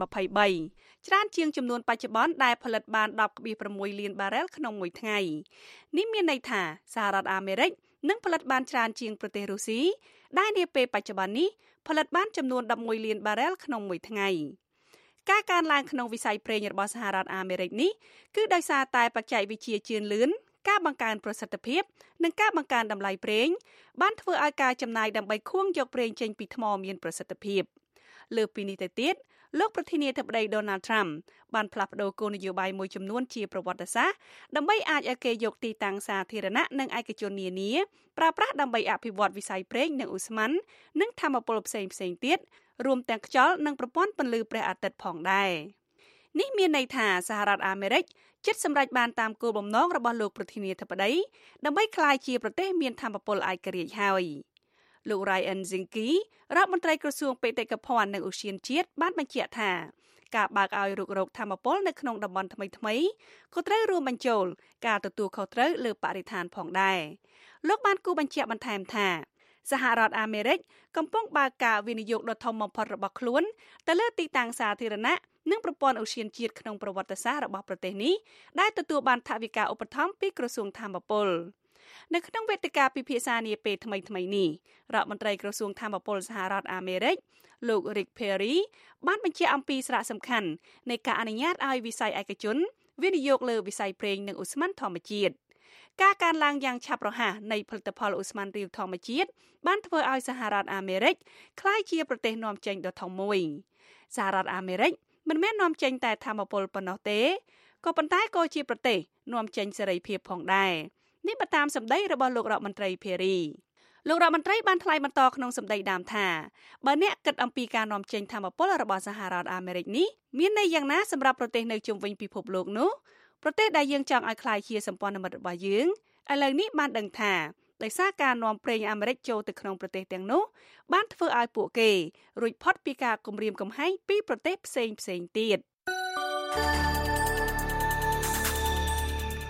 S17: 2023ច្រើនជាងចំនួនបច្ចុប្បន្នដែលផលិតបាន 10.6 លានបារ៉ែលក្នុងមួយថ្ងៃនេះមានន័យថាសហរដ្ឋអាមេរិកនឹងផលិតបានច្រើនជាងប្រទេសរុស្ស៊ីដែលនាពេលបច្ចុប្បន្ននេះផលិតបានចំនួន 11 លានបារ៉ែលក្នុងមួយថ្ងៃការកើនឡើងក្នុងវិស័យប្រេងរបស់សហរដ្ឋអាមេរិកនេះគឺដោយសារតែបច្ចេកវិទ្យាជឿនលឿនការបង្កើនប្រសិទ្ធភាពនិងការបង្កើនតម្លៃប្រេងបានធ្វើឲ្យការចំណាយដើម្បីខួងយកប្រេងចេញពីថ្មមានប្រសិទ្ធភាពលើពីនេះទៅទៀតលោកប្រធានាធិបតី Donald Trump បានផ្លាស់ប្តូរគោលនយោបាយមួយចំនួនជាប្រវត្តិសាស្ត្រដើម្បីអាចឲ្យគេយកទីតាំងសាធារណៈនិងឯកជននានាប្រើប្រាស់ដើម្បីអភិវឌ្ឍវិស័យប្រេងនិងឧស្ម័ននិងថាមពលផ្សេងៗទៀតរួមទាំងខ្យល់និងប្រព័ន្ធពន្លឺព្រះអាទិត្យផងដែរនេះមានន័យថាសហរដ្ឋអាមេរិកជិតសម្រេចបានតាមគោលបំណងរបស់លោកប្រធានាធិបតីដើម្បីក្លាយជាប្រទេសមានថាមពលឯករាជ្យហើយលោក Ryan Zinke រដ្ឋមន្ត្រីក្រសួងបេតិកភណ្ឌនិងឧទ្យានជាតិបានបញ្ជាក់ថាការបើកឲ្យរុករកថាមពលនៅក្នុងតំបន់ថ្មីៗក៏ត្រូវរួមបញ្ចូលការទទួលខុសត្រូវលើបរិស្ថានផងដែរលោកបានគូបញ្ជាក់បន្ថែមថាសហរដ្ឋអាមេរិកកំពុងបើកការវិនិយោគដ៏ធំបំផុតរបស់ខ្លួនទៅលើទីតាំងសាធារណៈនិងប្រព័ន្ធឧទ្យានជាតិក្នុងប្រវត្តិសាស្ត្ររបស់ប្រទេសនេះដែលទទួលបានថវិកាឧបត្ថម្ភពីក្រសួងថាមពលនៅក្នុងវេទិកាពិភាក្សានាពេលថ្មីៗនេះរដ្ឋមន្ត្រីក្រសួងថាមពលសហរដ្ឋអាមេរិកលោក Rick Perry បានបញ្ជាក់អំពីសារៈសំខាន់នៃការអនុញ្ញាតឲ្យវិស័យឯកជនវិនិយោគលើវិស័យប្រេងនិងឧស្ម័នធម្មជាតិការកើនឡើងយ៉ាងឆាប់រហ័សនៃផលិតផលឧស្ម័នរាវធម្មជាតិបានធ្វើឲ្យសហរដ្ឋអាមេរិកក្លាយជាប្រទេសនាំចេញដ៏ធំមួយសហរដ្ឋអាមេរិកមិនមែននាំចេញតែថាមពលប៉ុណ្ណោះទេក៏ប៉ុន្តែក៏ជាប្រទេសនាំចេញសេរីភាពផងដែរនេះបើតាមសម្ដីរបស់លោករដ្ឋមន្ត្រី Perry លោករដ្ឋមន្ត្រីបានថ្លែងបន្តក្នុងសម្ដីដើមថាបើអ្នកគិតអំពីការនាំចេញថាមពលរបស់សហរដ្ឋអាមេរិកនេះមានន័យយ៉ាងណាសម្រាប់ប្រទេសនៅជុំវិញពិភពលោកនោះប្រទេសដែលយើងចង់ឲ្យក្លាយជាសម្ព័ន្ធមិត្តរបស់យើងឥឡូវនេះបានដឹងថាដោយសារការនាំប្រេងអាមេរិកចូលទៅក្នុងប្រទេសទាំងនោះបានធ្វើឲ្យពួកគេរួចផុតពីការគំរាមកំហែងពីប្រទេសផ្សេងទៀត
S1: អ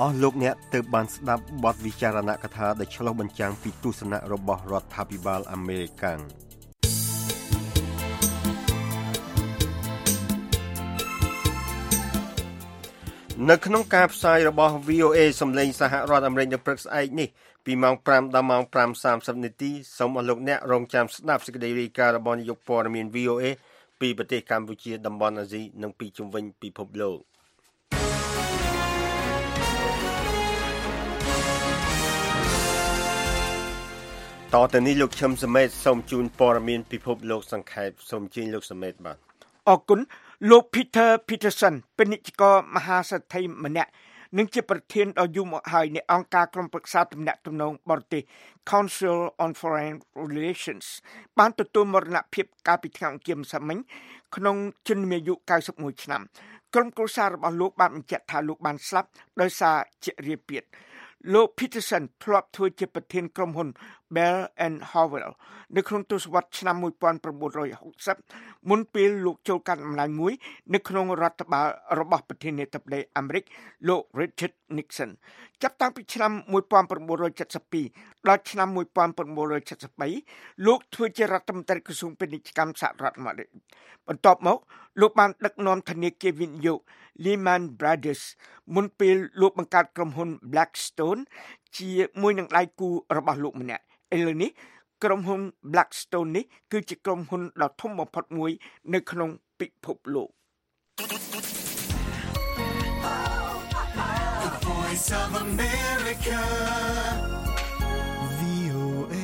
S3: អស់លោកអ្នកទើបបានស្ដាប់បទវិចារណកថាដែលឆ្លុះបញ្ចាំងពីទស្សនៈរបស់រដ្ឋាភិបាលអាមេរិកនៅក្នុងការផ្សាយរបស់ VOA សំឡេងសហរដ្ឋអាមេរិកនៅព្រឹកស្អែកនេះពីម៉ោង 5 ដល់ម៉ោង 5:30 នាទីសូមអស់លោកអ្នករងចាំស្ដាប់សេចក្តីរាយការណ៍របស់នាយកព័ត៌មាន VOA ពីប្រទេសកម្ពុជាតំបន់អាស៊ីនិងពីជុំវិញពិភពលោកតទៅនេះលោកឈឹមសមេតសូមជូនព័ត៌មានពិភពលោកសង្ខេបសូមជឿលោកសមេតបាទ
S4: អរគុណលោក Peter Peterson ពាណិជ្ជករមហាសេដ្ឋីម្នាក់និងជាប្រធានដ៏យូរមកហើយនៃអង្គការក្រុមប្រឹក្សាទំនាក់ទំនងបរទេស Council on Foreign Relations បានទទួលមរណភាពកាលពីថ្ងៃអង្គារម្សិលមិញក្នុងជំនាយុ91ឆ្នាំក្រុមគ្រួសាររបស់លោកបានបញ្ជាក់ថាលោកបានស្លាប់ដោយសារជារាពាធលោក Peterson ធ្លាប់ធ្វើជាប្រធានក្រុមហ៊ុន Bell and Howell នៅក្នុងទសវត្សរ៍ឆ្នាំ1960មុនពេលលោកចូលកាន់អំណាចមួយនៅក្នុងរដ្ឋបាលរបស់ប្រធានាធិបតីអាមេរិកលោក Richard Nixon ចាប់តាំងពីឆ្នាំ1972ដល់ឆ្នាំ1973លោកធ្វើជារដ្ឋមន្ត្រីក្រសួងពាណិជ្ជកម្មសហរដ្ឋអាមេរិកបន្ទាប់មកលោកបានដឹកនាំធនាគារវិនិយោគ Lehman Brothers មុនពេលលោកបង្កើតក្រុមហ៊ុន Blackstone ជាមួយនឹងដៃគូរបស់លោកម្នាក់ឥឡូវនេះក្រុមហ៊ុន Blackstone នេះគឺជាក្រុមហ៊ុនដ៏ធំបំផុតមួយនៅក្នុងពិភពលោក
S14: The Voice of America VOA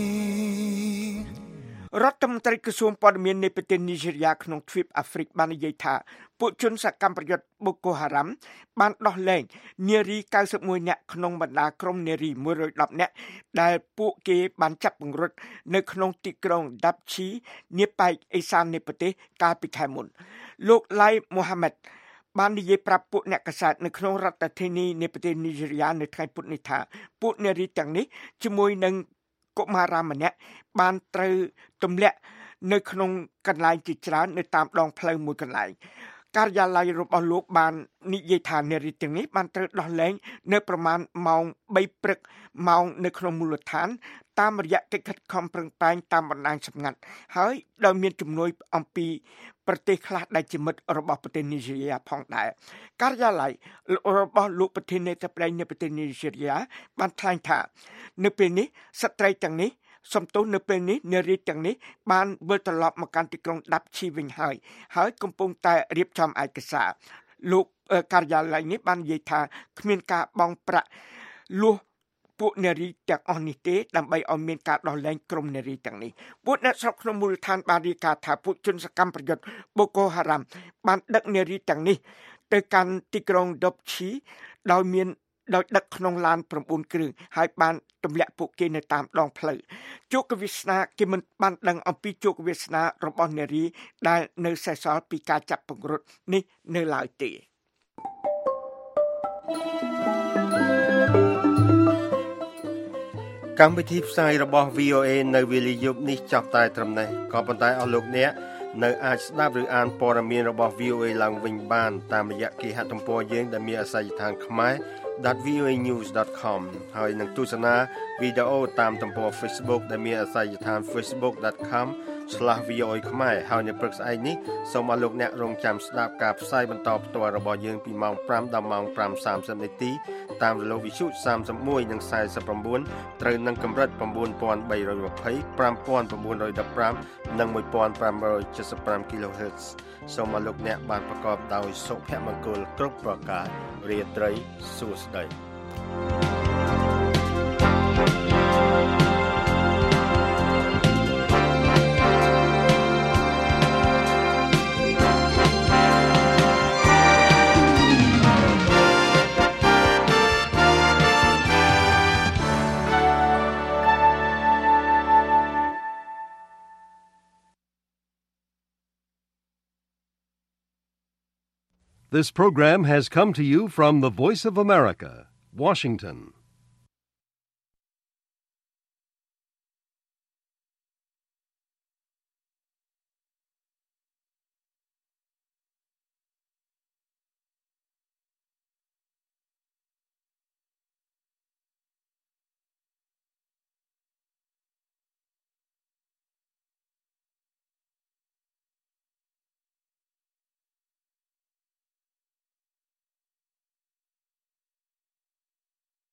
S4: រដ្ឋមន្ត្រីក្រសួងព័ត៌មាននៃប្រទេសនីហ្សេរីយ៉ាក្នុងទ្វីបអាហ្វ្រិកបាននិយាយថាពួកជនសកម្មប្រយុទ្ធបូកូហារ៉ាំបានដោះលែងនារី91នាក់ក្នុងបណ្ដាក្រុមនារី110នាក់ដែលពួកគេបានចាប់ពង្រត់នៅក្នុងទីក្រុងដាប់ឈីនាប៉ែកអេសាននៃប្រទេសកាលពីខែមុនលោកឡៃមូហាម៉ាត់បាននិយាយប្រាប់ពួកអ្នកកាសែតនៅក្នុងរដ្ឋធានីនៃប្រទេសនីហ្សេរីយ៉ានៅថ្ងៃពុធនេះថាពួកនារីទាំងនេះជាមួយនឹងកុមារាម្នាក់បានត្រូវទម្លាក់នៅក្នុងកន្លែងជាច្រើននៅតាមដងផ្លូវមួយកន្លែងការិយាល័យរបស់លោកបាននិយាយថានារីទាំងនេះបានត្រូវដោះលែងនៅប្រមាណម៉ោង3ព្រឹកម៉ោងនៅក្នុងមូលដ្ឋានតាមរយៈកិច្ចខិតខំប្រឹងប្រែងតាមបណ្ដាញសម្ងាត់ហើយដោយមានជំនួយអំពីប្រទេសខ្លះដែលជាមិត្តរបស់ប្រទេសនីហ្សេរីយ៉ាផងដែរការិយាល័យរបស់លោកប្រធានាធិបតីនៃប្រទេសនីហ្សេរីយ៉ាបានថ្លែងថានៅពេលនេះស្ត្រីទាំងនេះសំទោសនៅពេលនេះនារីទាំងនេះបានវិលត្រឡប់មកកាន់ទីក្រុងដាប់ឈីវិញហើយកំពុងតែរៀបចំឯកសារលោកការិយាល័យនេះបាននិយាយថាគ្មានការបង់ប្រាក់លួសពួកនារីទាំងអស់នេះទេដើម្បីឲ្យមានការដោះលែងក្រុមនារីទាំងនេះពួកអ្នកស្រុកក្នុងមូលដ្ឋានបានរាយការណ៍ថាពួកជនសកម្មប្រយុទ្ធបូកូហារ៉ាំបានដឹកនារីទាំងនេះទៅកាន់ទីក្រុងដាប់ឈីដោយដឹកក្នុងឡាន9គ្រឿងហើយបានទម្លាក់ពួកគេនៅតាមដងផ្លូវជោគវាសនាគេមិនបានដឹងអំពីជោគវាសនារបស់នារីដែលនៅសេសសល់ពីការចាប់ពង្រត់នេះនៅឡើយទេ
S3: កម្មវិធីផ្សាយរបស់ VOA នៅវេលាយប់នេះចាប់តែត្រឹមនេះក៏ប៉ុន្តែអស់លោកអ្នកនៅអាចស្ដាប់ឬអានព័ត៌មានរបស់ VOA ឡើងវិញបានតាមរយៈគេហទំព័រយើងដែលមានអាសយដ្ឋានkhmer.voanews.com ហើយនឹងទស្សនាវីដេអូតាមទំព័រ Facebook ដែលមានអាសយដ្ឋាន facebook.com/VOA ខ្មែរហើយនៅព្រឹកស្អែកនេះសូមឲ្យលោកអ្នករងចាំស្ដាប់ការផ្សាយបន្តផ្ទាល់របស់យើងពីម៉ោង 5 ដល់ម៉ោង 5:30 នាទីតាមរលកវិទ្យុ31និង49ត្រូវនឹងកម្រិត 9320 5915 និង 1575 kHz សូមឲ្យលោកអ្នកបានប្រកបដោយសុភមង្គលគ្រប់ប្រការរាត្រីសួស្តី
S1: This program has come to you from the Voice of America, Washington.